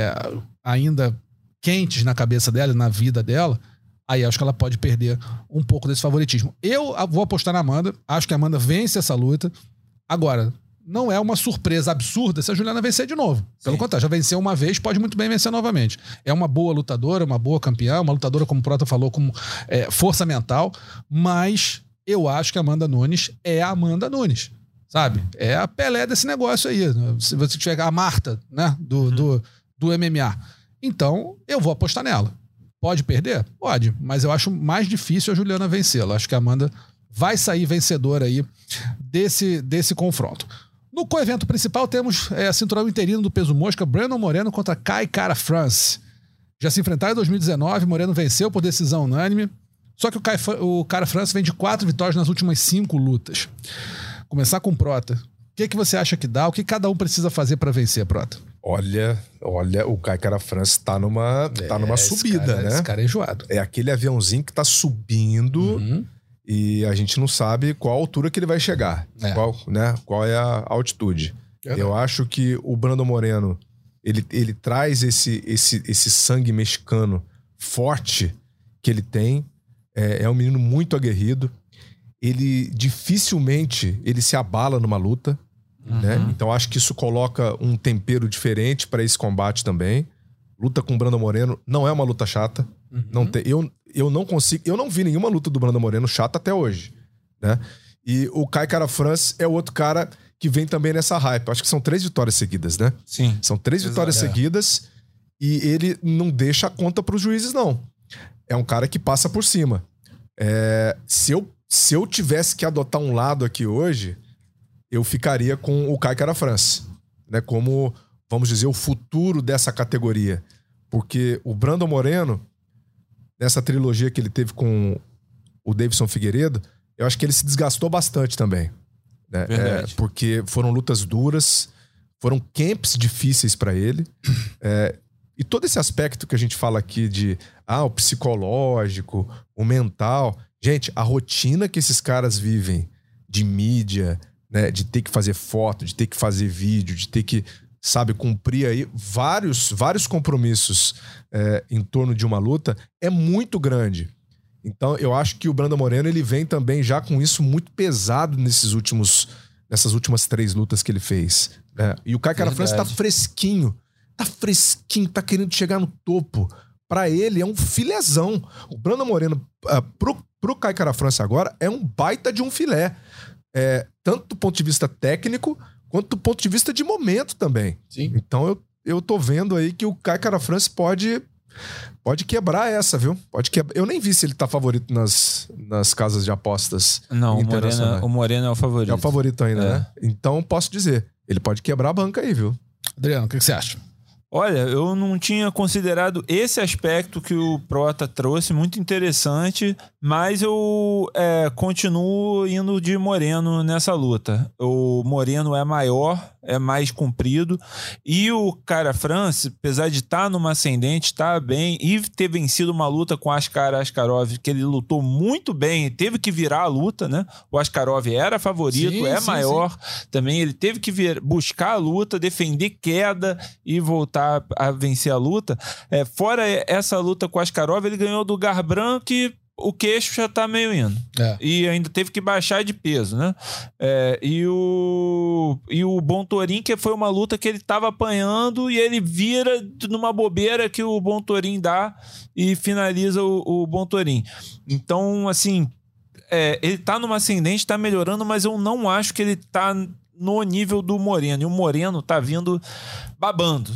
ainda quentes na cabeça dela, na vida dela, aí acho que ela pode perder um pouco desse favoritismo. Eu vou apostar na Amanda, acho que a Amanda vence essa luta. Agora, não é uma surpresa absurda se a Juliana vencer de novo. Pelo contrário, já venceu uma vez, pode muito bem vencer novamente. É uma boa lutadora, uma boa campeã, uma lutadora, como o Prota falou, com força mental, mas eu acho que a Amanda Nunes é a Amanda Nunes, sabe? É a Pelé desse negócio aí. Se você tiver a Marta, né, do MMA. Então, eu vou apostar nela. Pode perder? Pode. Mas eu acho mais difícil a Juliana vencê-la. Acho que a Amanda vai sair vencedora aí desse confronto. No coevento principal temos a cinturão interino do peso mosca, Brandon Moreno contra Kai Kara France. Já se enfrentaram em 2019, Moreno venceu por decisão unânime. Só que o Kara France vem de 4 vitórias nas últimas 5 lutas. Começar com o Prota. O que você acha que dá? O que cada um precisa fazer para vencer, Prota?
Olha, o Kai Kara-France tá numa subida, né?
Esse cara é enjoado.
É aquele aviãozinho que tá subindo e a gente não sabe qual altura que ele vai chegar. Qual é a altitude. Eu acho que o Brandon Moreno, ele traz esse sangue mexicano forte que ele tem. É um menino muito aguerrido. Ele dificilmente ele se abala numa luta. Né? Então acho que isso coloca um tempero diferente para esse combate também. Luta com o Brandon Moreno não é uma luta chata. Eu não consigo. Eu não vi nenhuma luta do Brandon Moreno chata até hoje, né? E o Kai Kara-France é outro cara que vem também nessa hype. Acho que são 3 vitórias seguidas, né?
Sim.
São 3 vitórias seguidas e ele não deixa a conta pros juízes, não. É um cara que passa por cima. Se eu tivesse que adotar um lado aqui hoje, eu ficaria com o Kai Kara-France, né? Como, vamos dizer, o futuro dessa categoria. Porque o Brandon Moreno, nessa trilogia que ele teve com o Davidson Figueiredo, eu acho que ele se desgastou bastante também. Né? Porque foram lutas duras, foram camps difíceis para ele. E todo esse aspecto que a gente fala aqui de o psicológico, o mental... Gente, a rotina que esses caras vivem de mídia... Né, de ter que fazer foto, de ter que fazer vídeo, de ter que, sabe, cumprir aí vários compromissos em torno de uma luta, é muito grande. Então eu acho que o Brandon Moreno ele vem também já com isso muito pesado nessas últimas 3 lutas que ele fez. Né? E o Kai Kara-France tá fresquinho, tá querendo chegar no topo. Pra ele é um filézão. O Brandon Moreno, pro Kai Kara-France agora, é um baita de um filé. Tanto do ponto de vista técnico, quanto do ponto de vista de momento também. Sim. Então eu tô vendo aí que o Kai Kara-France pode quebrar essa, viu? Eu nem vi se ele tá favorito nas casas de apostas.
Não, o Moreno é o favorito.
É o favorito ainda, né? Então posso dizer, ele pode quebrar a banca aí, viu?
Adriano, o que você acha?
Olha, eu não tinha considerado esse aspecto que o Prota trouxe, muito interessante, mas eu continuo indo de Moreno nessa luta. O Moreno é maior, é mais comprido, e o Kara-France, apesar de estar numa ascendente, está bem, e ter vencido uma luta com o Askar Askarov, que ele lutou muito bem, teve que virar a luta, né? O Askarov era favorito, maior, também ele teve que buscar a luta, defender queda e voltar a vencer a luta. Fora essa luta com o Askarov, ele ganhou do Garbrandt, que o queixo já tá meio indo. E ainda teve que baixar de peso, né? E o Bontorin, que foi uma luta que ele tava apanhando e ele vira numa bobeira que o Bontorin dá e finaliza o Bontorin. Então, assim, ele tá numa ascendente, tá melhorando, mas eu não acho que ele tá no nível do Moreno. E o Moreno tá vindo babando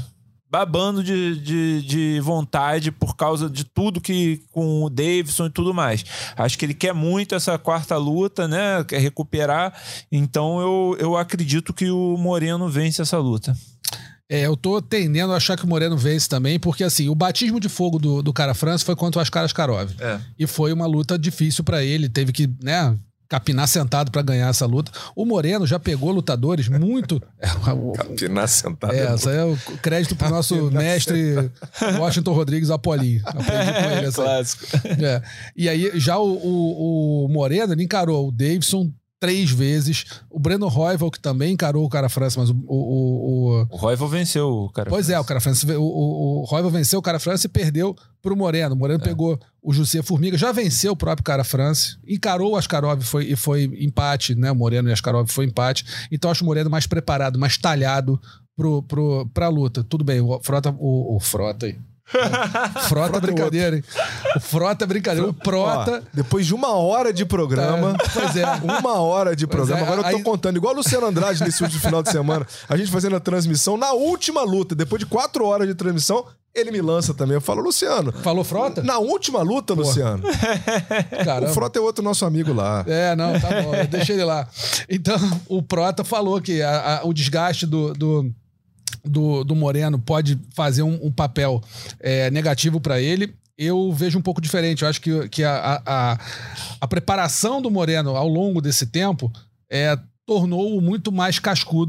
de vontade por causa de tudo que com o Davidson e tudo mais. Acho que ele quer muito essa 4ª luta, né? Quer recuperar. Então eu acredito que o Moreno vence essa luta.
Eu tô tendendo a achar que o Moreno vence também, porque assim, o batismo de fogo do Kara-France foi contra o Askar Askarov. E foi uma luta difícil pra ele, teve que, né, capinar sentado pra ganhar essa luta. O Moreno já pegou lutadores muito...
Capinar sentado.
Essa é o crédito pro nosso mestre Washington Rodrigues Apolinho. Aprendi com ele essa.
Clássico.
E aí, já o Moreno, ele encarou o Davidson 3 vezes. O Breno Royval, que também encarou o Kara-France, mas
o Royval venceu o Kara-France.
Pois é, o Kara-France, o Royval venceu o Kara-France e perdeu pro Moreno. O Moreno pegou o José Formiga, já venceu o próprio Kara-France, encarou o Askarov e foi empate, né? O Moreno e o Askarov foi empate. Então acho o Moreno mais preparado, mais talhado pra luta. Tudo bem, o Frota aí. Frota é brincadeira, hein? O Frota é brincadeira. O Prota.
Depois de 1 hora de programa.
Pois é.
1 hora de programa. Agora eu tô contando, igual o Luciano Andrade nesse último final de semana. A gente fazendo a transmissão na última luta. Depois de 4 horas de transmissão, ele me lança também. Eu falo, Luciano.
Falou Frota?
Na última luta, Luciano.
Caramba.
O Frota é outro nosso amigo lá.
Não, tá bom. Deixa ele lá. Então, o Prota falou que o desgaste do Moreno pode fazer um papel negativo para ele. Eu vejo um pouco diferente. Eu acho que a preparação do Moreno ao longo desse tempo tornou-o muito mais cascudo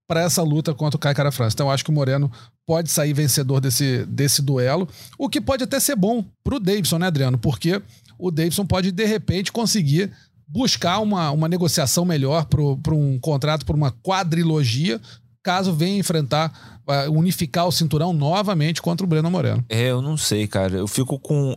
para essa luta contra o Kai Kara-France. Então eu acho que o Moreno pode sair vencedor desse duelo, o que pode até ser bom pro Davidson, né, Adriano? Porque o Davidson pode, de repente, conseguir buscar uma negociação melhor para um contrato, por uma quadrilogia, caso venha enfrentar, unificar o cinturão novamente contra o Breno Moreno.
Eu não sei, cara. Eu fico com...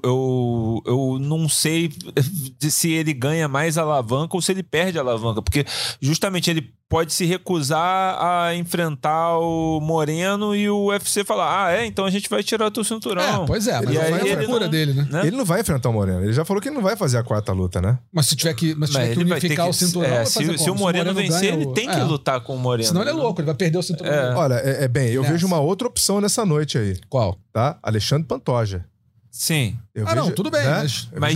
Eu não sei se ele ganha mais alavanca ou se ele perde alavanca, porque justamente ele pode se recusar a enfrentar o Moreno e o UFC falar, então a gente vai tirar o teu cinturão.
Pois é, mas
e
aí
aí
é a procura dele, né?
Ele não vai enfrentar o Moreno. Ele já falou que ele não vai fazer a quarta luta, né?
Mas se tiver que unificar o cinturão, vai fazer
se o Moreno vencer, ele tem que lutar com o Moreno.
Senão ele é louco, ele vai perder o cinturão.
Olha, eu vejo uma outra opção nessa noite aí.
Qual?
Tá? Alexandre Pantoja.
Sim.
Não, tudo bem.
Né?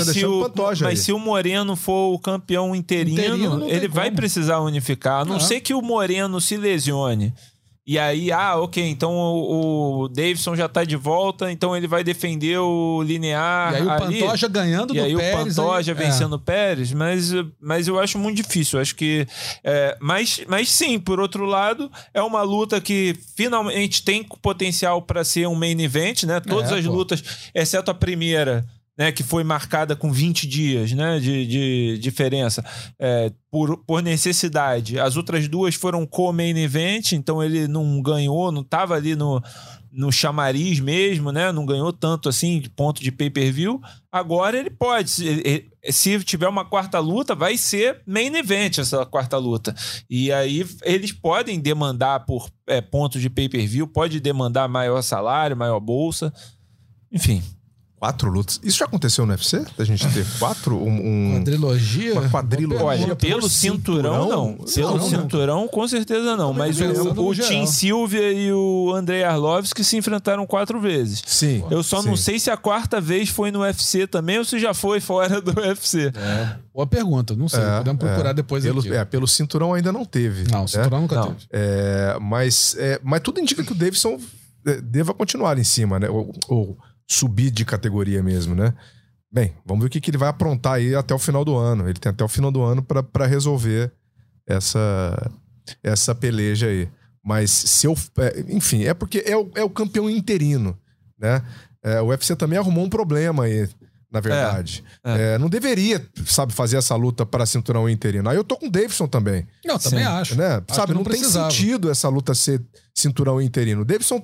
Mas se o Moreno for o campeão interino ele vai precisar unificar. A não ser que o Moreno se lesione. E aí, ok, então o Davidson já tá de volta, então ele vai defender o linear.
E aí o Pantoja ganhando do Pérez.
E aí o Pantoja vencendo o Pérez, mas eu acho muito difícil. Eu acho que. Mas sim, por outro lado, é uma luta que finalmente tem potencial para ser um main event, né? Todas as lutas, exceto a primeira, né, que foi marcada com 20 dias, né, de diferença, por necessidade. As outras duas foram co-main event, então ele não ganhou, não estava ali no chamariz mesmo, né, não ganhou tanto assim de ponto de pay-per-view. Agora ele pode, se tiver uma quarta luta, vai ser main event essa quarta luta. E aí eles podem demandar por pontos de pay-per-view, pode demandar maior salário, maior bolsa, enfim.
4 lutas. Isso já aconteceu no UFC? Da gente ter 4?
Quadrilogia?
Uma quadrilogia.
Olha, pelo cinturão, não. Pelo cinturão, com certeza não. Mas o Tim Sylvia e o Andrei Arlovski se enfrentaram 4 vezes.
Sim.
Eu só não sei se a quarta vez foi no UFC também ou se já foi fora do UFC.
Boa pergunta, não sei. Podemos procurar depois aqui.
Pelo cinturão ainda não teve.
Não, o cinturão nunca teve.
Mas tudo indica que o Davidson deva continuar em cima, né? Ou subir de categoria mesmo, né? Bem, vamos ver o que ele vai aprontar aí até o final do ano. Ele tem até o final do ano para resolver essa peleja aí. Mas enfim, é porque é o campeão interino, né? O UFC também arrumou um problema aí, na verdade. Não deveria, fazer essa luta para cinturão interino. Aí eu tô com o Davidson também.
Não, também acho.
Né? Não tem sentido essa luta ser cinturão interino. O Davidson,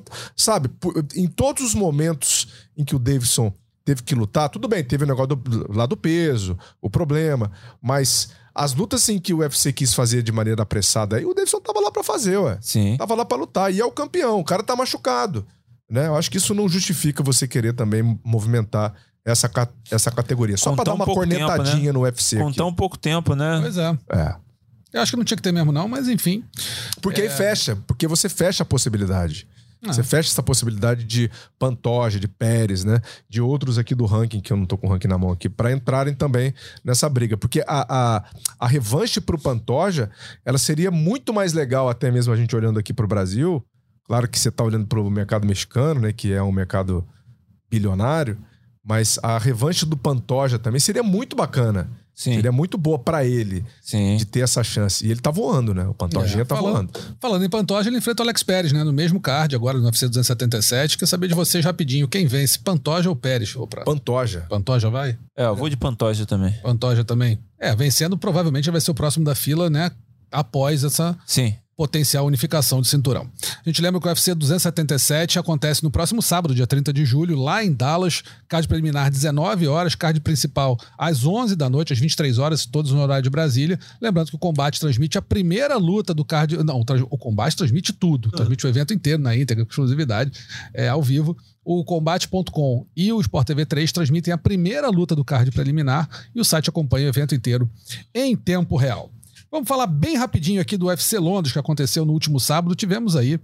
em todos os momentos em que o Davidson teve que lutar, tudo bem, teve o negócio lá do peso, o problema, mas as lutas em que o UFC quis fazer de maneira apressada, aí o Davidson tava lá pra fazer, ué.
Sim.
Tava lá pra lutar, e é o campeão, o cara tá machucado, né? Eu acho que isso não justifica você querer também movimentar essa categoria. Só pra dar uma cornetadinha tempo, né? No UFC.
Com tão pouco tempo, né?
Pois é. Eu acho que não tinha que ter mesmo não, mas enfim.
Porque aí porque você fecha a possibilidade. Você fecha essa possibilidade de Pantoja, de Pérez, né? De outros aqui do ranking, que eu não tô com o ranking na mão aqui, pra entrarem também nessa briga. Porque a revanche pro Pantoja, ela seria muito mais legal, até mesmo a gente olhando aqui pro Brasil. Claro que você tá olhando pro mercado mexicano, né? Que é um mercado bilionário. Mas a revanche do Pantoja também seria muito bacana.
Sim.
Seria muito boa pra ele
de
ter essa chance. E ele tá voando, né? O Pantojinha tá voando.
Falando em Pantoja, ele enfrenta o Alex Pérez, né? No mesmo card, agora no UFC 277. Quer saber de vocês rapidinho. Quem vence, Pantoja ou Pérez?
Pantoja.
Pantoja vai?
Eu vou de Pantoja também.
Pantoja também. Vencendo, provavelmente vai ser o próximo da fila, né? Após essa...
Sim.
Potencial unificação de cinturão. A gente lembra que o UFC 277 acontece no próximo sábado, dia 30 de julho, lá em Dallas, card preliminar 19 horas, card principal às 11 da noite, às 23 horas, todos no horário de Brasília. Lembrando que o Combate transmite a primeira luta do card... Não, o Combate transmite tudo, transmite o evento inteiro na íntegra, com exclusividade, ao vivo. O Combate.com e o Sport TV 3 transmitem a primeira luta do card preliminar e o site acompanha o evento inteiro em tempo real. Vamos falar bem rapidinho aqui do UFC Londres, que aconteceu no último sábado. Tivemos aí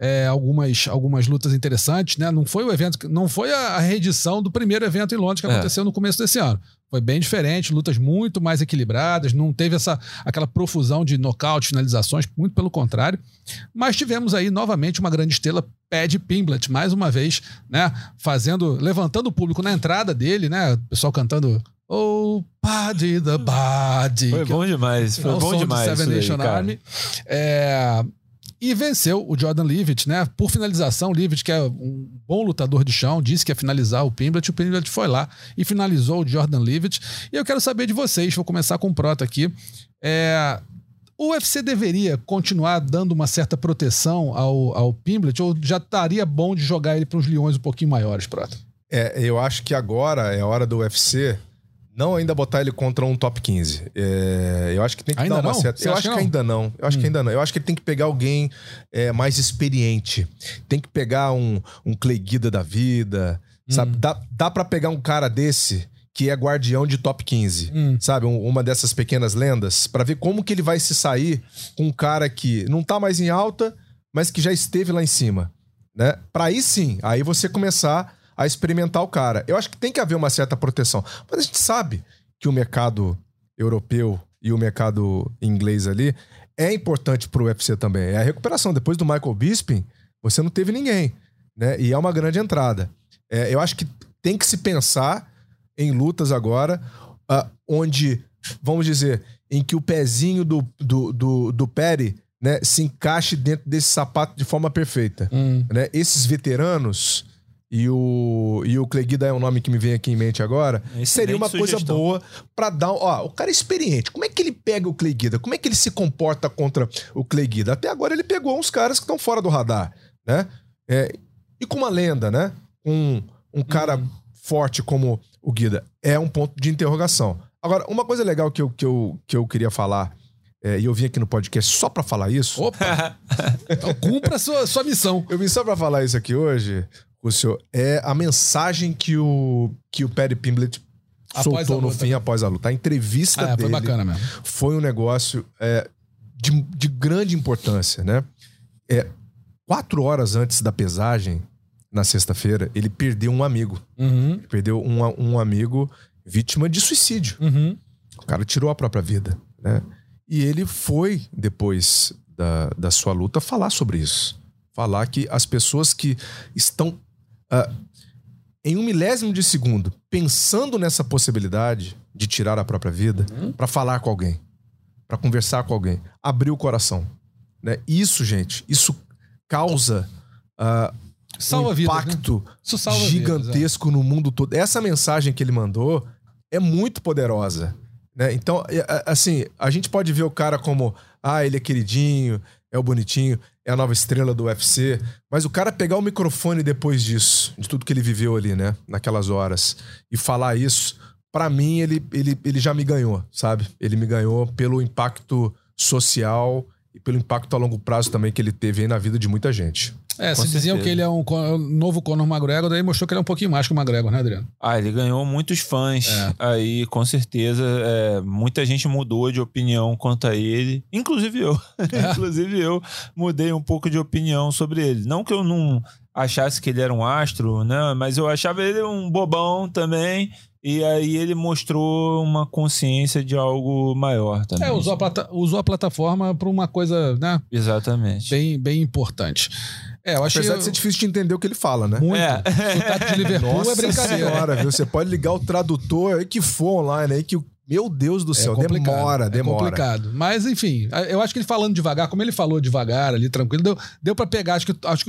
algumas lutas interessantes, né? Não foi o evento, não foi a reedição do primeiro evento em Londres que aconteceu no começo desse ano. Foi bem diferente, lutas muito mais equilibradas, não teve aquela profusão de nocaute, finalizações, muito pelo contrário. Mas tivemos aí novamente uma grande estrela, Paddy Pimblett, mais uma vez, né? Levantando o público na entrada dele, né? O pessoal cantando Oh, Paddy the Body.
Foi bom demais. Foi bom demais.
Seven Nation Army. E venceu o Jordan Leavitt, né? Por finalização, o Leavitt, que é um bom lutador de chão, disse que ia finalizar o Pimblett foi lá e finalizou o Jordan Leavitt. E eu quero saber de vocês, vou começar com o Prota aqui. O UFC deveria continuar dando uma certa proteção ao Pimblett ou já estaria bom de jogar ele para uns leões um pouquinho maiores, Prota?
Eu acho que agora é a hora do UFC não ainda botar ele contra um top 15. Eu acho que tem que
ainda
dar uma
não?
certa... Eu acho que ainda não. Eu acho que ainda não. Eu acho que ele tem que pegar alguém mais experiente. Tem que pegar um Clay Guida da vida, sabe? Dá pra pegar um cara desse que é guardião de top 15, sabe? Uma dessas pequenas lendas, pra ver como que ele vai se sair com um cara que não tá mais em alta, mas que já esteve lá em cima, né? Pra aí sim, aí você começar a experimentar o cara. Eu acho que tem que haver uma certa proteção. Mas a gente sabe que o mercado europeu e o mercado inglês ali é importante pro UFC também. É a recuperação. Depois do Michael Bisping, você não teve ninguém, né? E é uma grande entrada. Eu acho que tem que se pensar em lutas agora, onde, vamos dizer, em que o pezinho do Perry, né, se encaixe dentro desse sapato de forma perfeita. Né? Esses veteranos... E o Clay Guida é um nome que me vem aqui em mente agora. Seria uma coisa boa pra dar... o cara é experiente. Como é que ele pega o Clay Guida? Como é que ele se comporta contra o Clay Guida? Até agora ele pegou uns caras que estão fora do radar, né? E com uma lenda, né? Um cara forte como o Guida. É um ponto de interrogação. Agora, uma coisa legal que eu queria falar, e eu vim aqui no podcast só pra falar isso...
Opa! Então cumpra a sua missão.
Eu vim só pra falar isso aqui hoje... Lúcio, é a mensagem que o Paddy Pimblett soltou no fim, após a luta. A entrevista dele
foi bacana mesmo.
Foi um negócio de grande importância, né? 4 horas antes da pesagem, na sexta-feira, ele perdeu um amigo. Ele perdeu um amigo vítima de suicídio. O cara tirou a própria vida, né? E ele foi, depois da sua luta, falar sobre isso. Falar que as pessoas que estão... em 1/1000 de segundo, pensando nessa possibilidade de tirar a própria vida, pra falar com alguém, pra conversar com alguém, abrir o coração, né? Isso, gente, isso causa um impacto
vidas, né?
gigantesco no mundo todo. Essa mensagem que ele mandou é muito poderosa, né? Então, assim, a gente pode ver o cara como, ele é queridinho, é o bonitinho, é a nova estrela do UFC, mas o cara pegar o microfone depois disso, de tudo que ele viveu ali, né, naquelas horas, e falar isso, pra mim ele já me ganhou, sabe? Ele me ganhou pelo impacto social e pelo impacto a longo prazo também que ele teve aí na vida de muita gente.
Se diziam que ele é um novo Conor McGregor, daí mostrou que ele é um pouquinho mais que o McGregor, né, Adriano?
Ele ganhou muitos fãs aí, com certeza. Muita gente mudou de opinião quanto a ele, inclusive eu. Inclusive eu mudei um pouco de opinião sobre ele. Não que eu não achasse que ele era um astro, né? Mas eu achava ele um bobão também. E aí ele mostrou uma consciência de algo maior também.
Usou a plataforma para uma coisa, né?
Exatamente.
Bem importante. Eu achei...
Apesar de ser difícil de entender o que ele fala, né?
Muito. Sotaque de Liverpool é brincadeira.
Senhora, viu? Você pode ligar o tradutor aí que for online aí que meu Deus do céu, demora.
É complicado. Mas, enfim, eu acho que ele falando devagar, como ele falou devagar ali, tranquilo, deu pra pegar. Acho que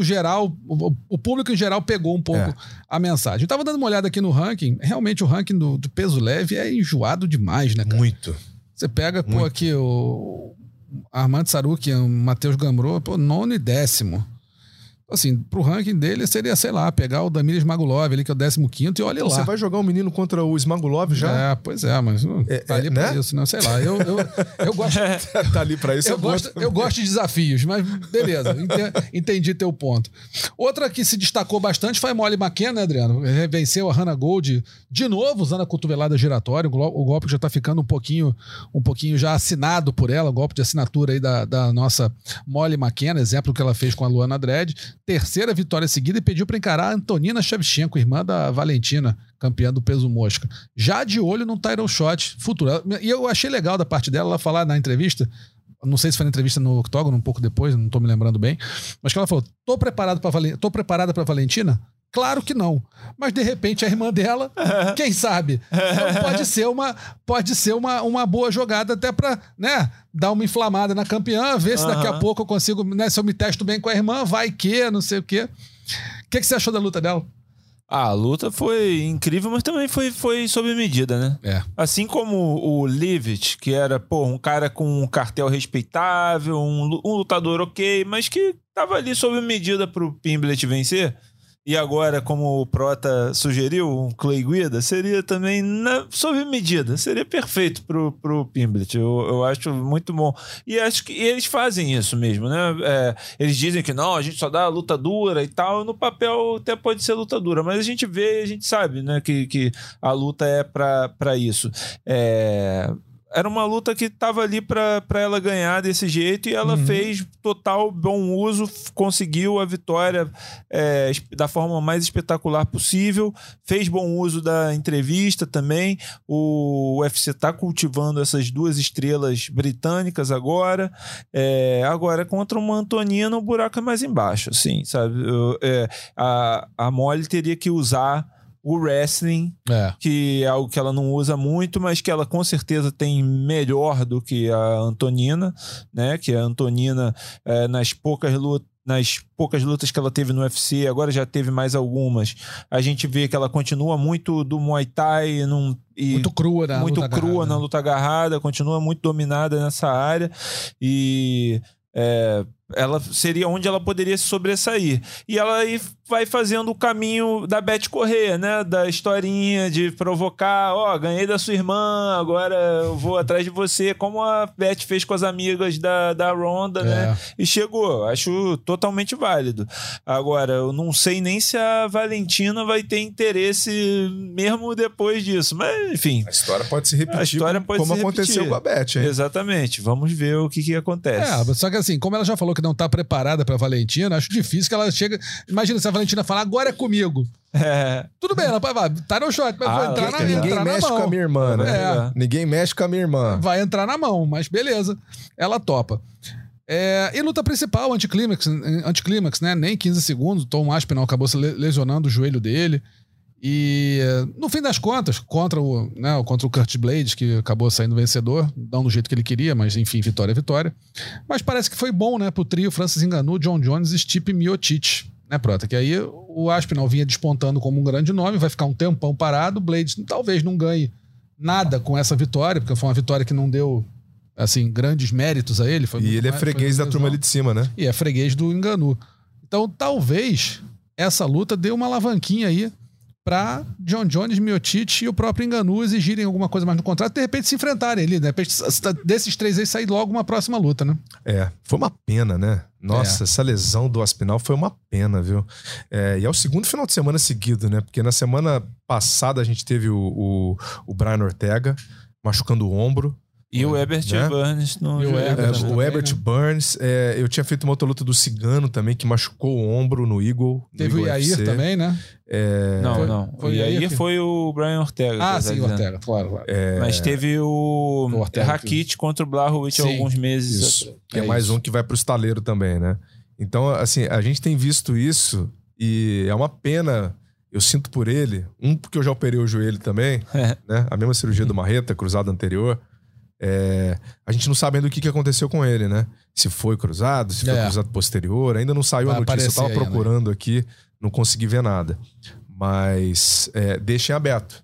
o público em geral pegou um pouco a mensagem. Eu tava dando uma olhada aqui no ranking. Realmente o ranking do peso leve é enjoado demais, né, cara?
Muito.
Você pega, aqui o Armando Sarukian, o Matheus Gamrot, 9º e 10º. Assim, pro ranking dele seria, sei lá, pegar o Damir Smagulov ali, que é o 15º, e olha lá.
Você vai jogar um menino contra o Smagulov já?
Pois mas tá ali pra isso, né? Sei lá, eu gosto...
Tá ali pra isso.
Eu gosto de desafios, mas beleza, entendi teu ponto. Outra que se destacou bastante foi a Molly McCann, né, Adriano? Venceu a Hannah Gold de novo, usando a cotovelada giratória, o golpe já tá ficando um pouquinho já assinado por ela, o golpe de assinatura aí da nossa Molly McCann, exemplo que ela fez com a Luana Dredd. Terceira vitória seguida e pediu para encarar a Antonina Shevchenko, irmã da Valentina, campeã do peso mosca. Já de olho no title shot futuro. E eu achei legal da parte dela, ela falar na entrevista, não sei se foi na entrevista no Octógono, um pouco depois, não tô me lembrando bem, mas que ela falou, tô preparada para Valentina? Claro que não. Mas, de repente, a irmã dela, quem sabe? Então, pode ser uma boa jogada até pra, né, dar uma inflamada na campeã, ver se daqui a pouco eu consigo, né, se eu me testo bem com a irmã, vai que, não sei o quê. O que você achou da luta dela?
A luta foi incrível, mas também foi sob medida, né?
É.
Assim como o Leavitt, que era, um cara com um cartel respeitável, um lutador ok, mas que tava ali sob medida pro Pimblet vencer. E agora, como o Prota sugeriu, o Clay Guida, seria também sob medida. Seria perfeito pro Pimblet. Eu acho muito bom. E acho que eles fazem isso mesmo, né? Eles dizem que não, a gente só dá luta dura e tal. No papel até pode ser luta dura, mas a gente vê, a gente sabe, né, que a luta é pra isso. Era uma luta que estava ali para ela ganhar desse jeito e ela fez total bom uso, conseguiu a vitória da forma mais espetacular possível, fez bom uso da entrevista também. O UFC está cultivando essas duas estrelas britânicas agora. Agora, contra uma Antonina, o buraco é mais embaixo, assim, sabe? A Molly teria que usar o wrestling, que é algo que ela não usa muito, mas que ela com certeza tem melhor do que a Antonina, né? Que a Antonina, nas poucas lutas que ela teve no UFC, agora já teve mais algumas, a gente vê que ela continua muito do Muay Thai, muito crua na luta agarrada, continua muito dominada nessa área e ela seria onde ela poderia se sobressair. E ela aí vai fazendo o caminho da Beth Correia, né? Da historinha de provocar, ganhei da sua irmã, agora eu vou atrás de você, como a Beth fez com as amigas da Ronda, né? E chegou. Acho totalmente válido. Agora, eu não sei nem se a Valentina vai ter interesse mesmo depois disso. Mas, enfim.
A história pode se repetir como aconteceu com a Beth, hein?
Exatamente. Vamos ver o que acontece.
Só que assim, como ela já falou que não tá preparada pra Valentina, acho difícil que ela chega... Imagina se a Valentina falar, agora é comigo. Tudo bem, ela vai tá no shot, mas vou entrar na mão.
Ninguém mexe com a minha irmã, né? Ninguém mexe com a minha irmã.
Vai entrar na mão, mas beleza. Ela topa. E luta principal, anticlímax, né? Nem 15 segundos. Tom Aspinall acabou se lesionando o joelho dele. E no fim das contas, contra o Curtis Blades, que acabou saindo vencedor, não do jeito que ele queria, mas enfim, vitória é vitória. Mas parece que foi bom, né, pro trio Francis Ngannou, John Jones e Stipe Miocic, né, Prota? Que aí o Aspinall vinha despontando como um grande nome, vai ficar um tempão parado, Blades talvez não ganhe nada com essa vitória, porque foi uma vitória que não deu, assim, grandes méritos a ele.
E ele é freguês da turma ali de cima, né?
E é freguês do Ngannou. Então talvez essa luta dê uma alavanquinha aí para John Jones, Miocic e o próprio Ngannou exigirem alguma coisa mais no contrato, de repente se enfrentarem ali, de repente desses três aí sair logo uma próxima luta, né?
Foi uma pena, né? Nossa, essa lesão do Aspinall foi uma pena, viu? E é o segundo final de semana seguido, né? Porque na semana passada a gente teve o Brian Ortega machucando o ombro.
E o Herbert Burns.
O Herbert Burns. Eu tinha feito uma outra luta do Cigano também, que machucou o ombro no Eagle.
Teve o Yair também, né?
Não. O Yair foi o Brian Ortega.
Sim, o Ortega, claro.
Mas teve o Rakit contra o Blachowicz há alguns meses.
Isso. Que é mais um que vai pro estaleiro também, né? Então, assim, a gente tem visto isso e é uma pena. Eu sinto por ele. Porque eu já operei o joelho também, né? A mesma cirurgia do Marreta, cruzado anterior. A gente não sabe ainda o que aconteceu com ele, né? Se foi cruzado, se foi cruzado posterior. Ainda não saiu a notícia. Eu tava procurando aqui, não consegui ver nada. Mas deixem aberto.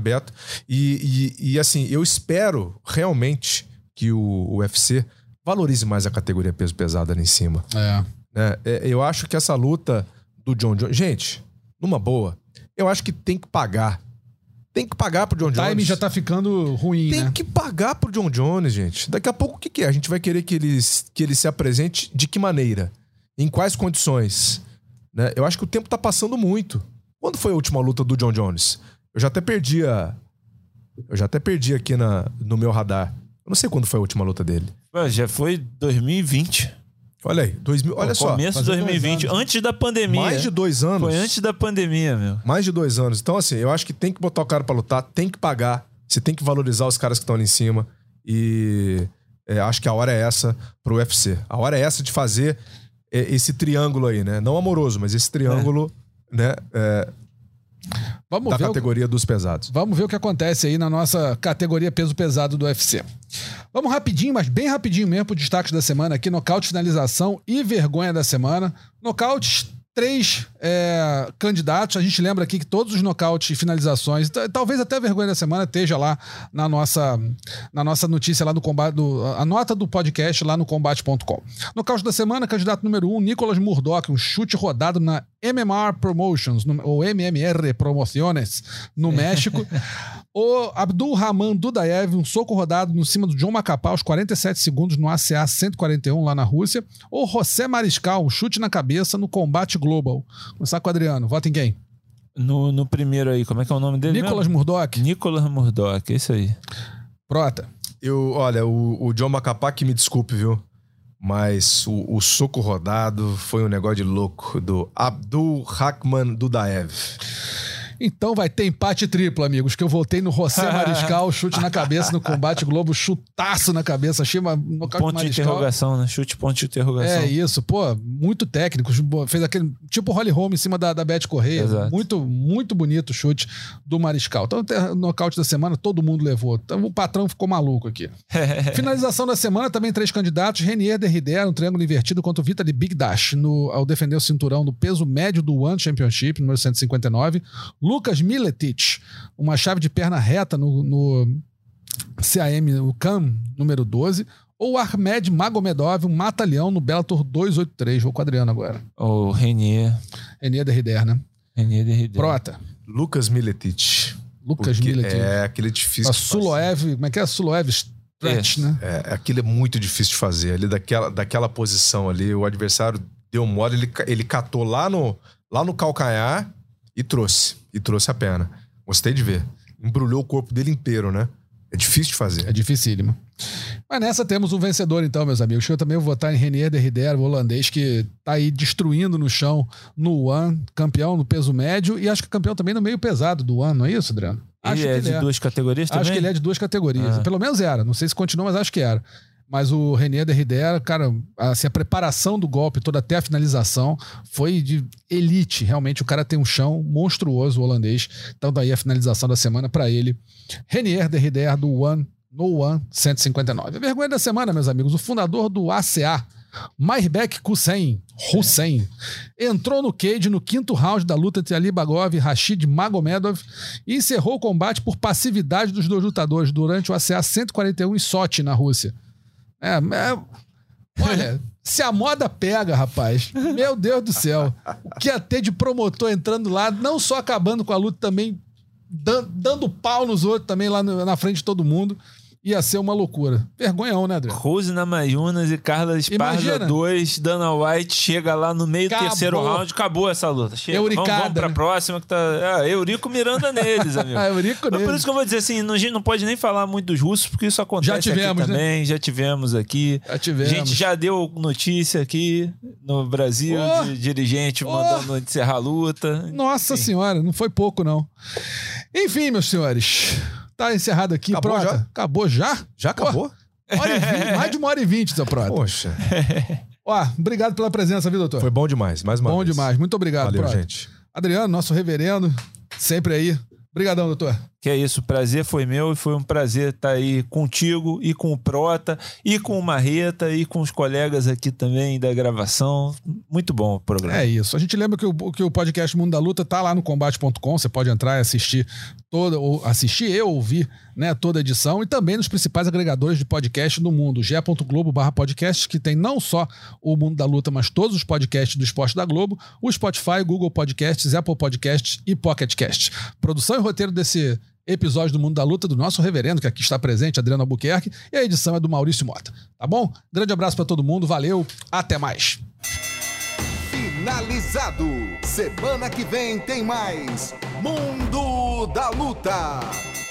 E assim, eu espero realmente que o UFC valorize mais a categoria peso pesado ali em cima. Eu acho que essa luta do John Jones... Gente, numa boa, eu acho que tem que pagar. Tem que pagar pro John Jones.
O timing já tá ficando ruim,
né? Tem que pagar pro John Jones, gente. Daqui a pouco, o que é? A gente vai querer que ele se apresente de que maneira? Em quais condições? Né? Eu acho que o tempo tá passando muito. Quando foi a última luta do John Jones? Eu já até perdi aqui no meu radar. Eu não sei quando foi a última luta dele.
Já foi 2020.
Olha aí, olha só.
Começo de 2020, antes da pandemia.
Mais de 2 anos.
Foi antes da pandemia, meu.
Mais de 2 anos. Então, assim, eu acho que tem que botar o cara pra lutar, tem que pagar, você tem que valorizar os caras que estão ali em cima. E acho que a hora é essa pro UFC. A hora é essa de fazer esse triângulo aí, né? Não amoroso, mas esse triângulo né,
Vamos
da
ver
categoria dos pesados.
Vamos ver o que acontece aí na nossa categoria peso pesado do UFC. Vamos rapidinho, mas bem rapidinho mesmo, pro destaque da semana aqui, nocaute, finalização e vergonha da semana. Nocautes, 3 candidatos. A gente lembra aqui que todos os nocautes e finalizações, talvez até a vergonha da semana esteja lá na nossa notícia lá do combate, a nota do podcast lá no combate.com. Nocaute da semana, candidato número 1, Nicolas Murdoch, um chute rodado na MMR Promotions, ou MMR Promociones, no México. O Abdulrahman Dudaev, um soco rodado no cima do John Macapá aos 47 segundos no ACA 141 lá na Rússia. O José Mariscal, um chute na cabeça no Combate Global. Vou começar com o Adriano. Vota em quem?
No primeiro aí, como é que é o nome dele?
Nicolas Murdoch.
Nicolas Murdoch, é isso aí.
Prota.
Olha, o John Macapá, que me desculpe, viu? Mas o soco rodado foi um negócio de louco do Abdulrahman Dudaev.
Então vai ter empate triplo, amigos, que eu voltei no José Mariscal, chute na cabeça no Combate Globo, chutaço na cabeça, achei uma nocaute
ponto
Mariscal.
De interrogação, né? Chute, ponto de interrogação.
É isso, pô, muito técnico, fez aquele tipo Holly Holm em cima da Beth Correia.
Exato.
Muito, muito bonito o chute do Mariscal. Então, o nocaute da semana, todo mundo levou. Então, o patrão ficou maluco aqui. Finalização da semana, também 3 candidatos, Renier Derrider, um triângulo invertido contra o Vitaly Bigdash, ao defender o cinturão do peso médio do One Championship, número 159. Lucas Miletic, uma chave de perna reta no CAM, o CAM número 12. Ou Ahmed Magomedov, um mata-leão no Bellator 283. Vou com o Adriano agora.
O Renier
Derrider, né?
Renier Derrider.
Prota.
Lucas Miletic.
Lucas Miletic.
Aquele é difícil.
A Suloev, como é que é? Suloev Stretch, né?
Aquilo é muito difícil de fazer. Ali daquela posição ali, o adversário deu mole, ele catou lá no calcanhar e trouxe a perna. Gostei de ver. Embrulhou o corpo dele inteiro, né? É difícil de fazer.
É dificílimo. Mas nessa temos um vencedor então, meus amigos. Eu também vou votar em Renier Derrider, o holandês que tá aí destruindo no chão no One, campeão no peso médio e acho que campeão também no meio pesado do One, não é isso, Adriano?
Ele é de 2 categorias também?
Acho que ele é de 2 categorias. Pelo menos era. Não sei se continua, mas acho que era. Mas o Renier Derrider, cara, assim, a preparação do golpe toda até a finalização foi de elite. Realmente o cara tem um chão monstruoso, o holandês. Então daí a finalização da semana para ele. Renier Derrider do One, no One 159. A vergonha da semana, meus amigos, o fundador do ACA, Mairbek Hussein, entrou no cage no 5º round da luta entre Ali Bagov e Rashid Magomedov e encerrou o combate por passividade dos 2 lutadores durante o ACA 141 em Sochi, na Rússia. Olha, se a moda pega, rapaz, meu Deus do céu, o que ia ter de promotor entrando lá, não só acabando com a luta, também dando pau nos outros também lá na frente de todo mundo. Ia ser uma loucura. Vergonhão, né, Adriano?
Rose Namajunas e Carla Esparza 2, Dana White chega lá no meio do 3º round, acabou essa luta. Chega.
Euricada,
vamos pra próxima que tá... Eurico Miranda neles, amigo.
Eurico neles.
Por isso que eu vou dizer assim, a gente não pode nem falar muito dos russos, porque isso acontece aqui também, né? Já tivemos aqui. A gente já deu notícia aqui no Brasil de dirigente mandando encerrar a luta.
Nossa senhora, não foi pouco, não. Enfim, meus senhores... Tá encerrado aqui.
Acabou
Prota.
já?
Acabou já?
Já acabou?
Mais de 1h20, seu Prota.
Poxa.
Obrigado pela presença, viu, doutor?
Foi bom demais, mais uma vez.
Bom demais. Muito obrigado,
Valeu,
Prota.
gente.
Adriano, nosso reverendo, sempre aí. Obrigadão, doutor.
Que é isso, o prazer foi meu e foi um prazer estar aí contigo e com o Prota e com o Marreta e com os colegas aqui também da gravação. Muito bom o programa.
É isso. A gente lembra que o podcast Mundo da Luta tá lá no combate.com. Você pode entrar e assistir e ouvir, né, toda a edição e também nos principais agregadores de podcast do mundo. ge.globo/podcast, que tem não só o Mundo da Luta, mas todos os podcasts do Esporte da Globo, o Spotify, Google Podcasts, Apple Podcasts e Pocket Cast. Produção e roteiro desse episódio do Mundo da Luta do nosso reverendo, que aqui está presente, Adriano Albuquerque, e a edição é do Maurício Mota. Tá bom? Grande abraço para todo mundo, valeu, até mais.
Finalizado. Semana que vem tem mais Mundo da Luta.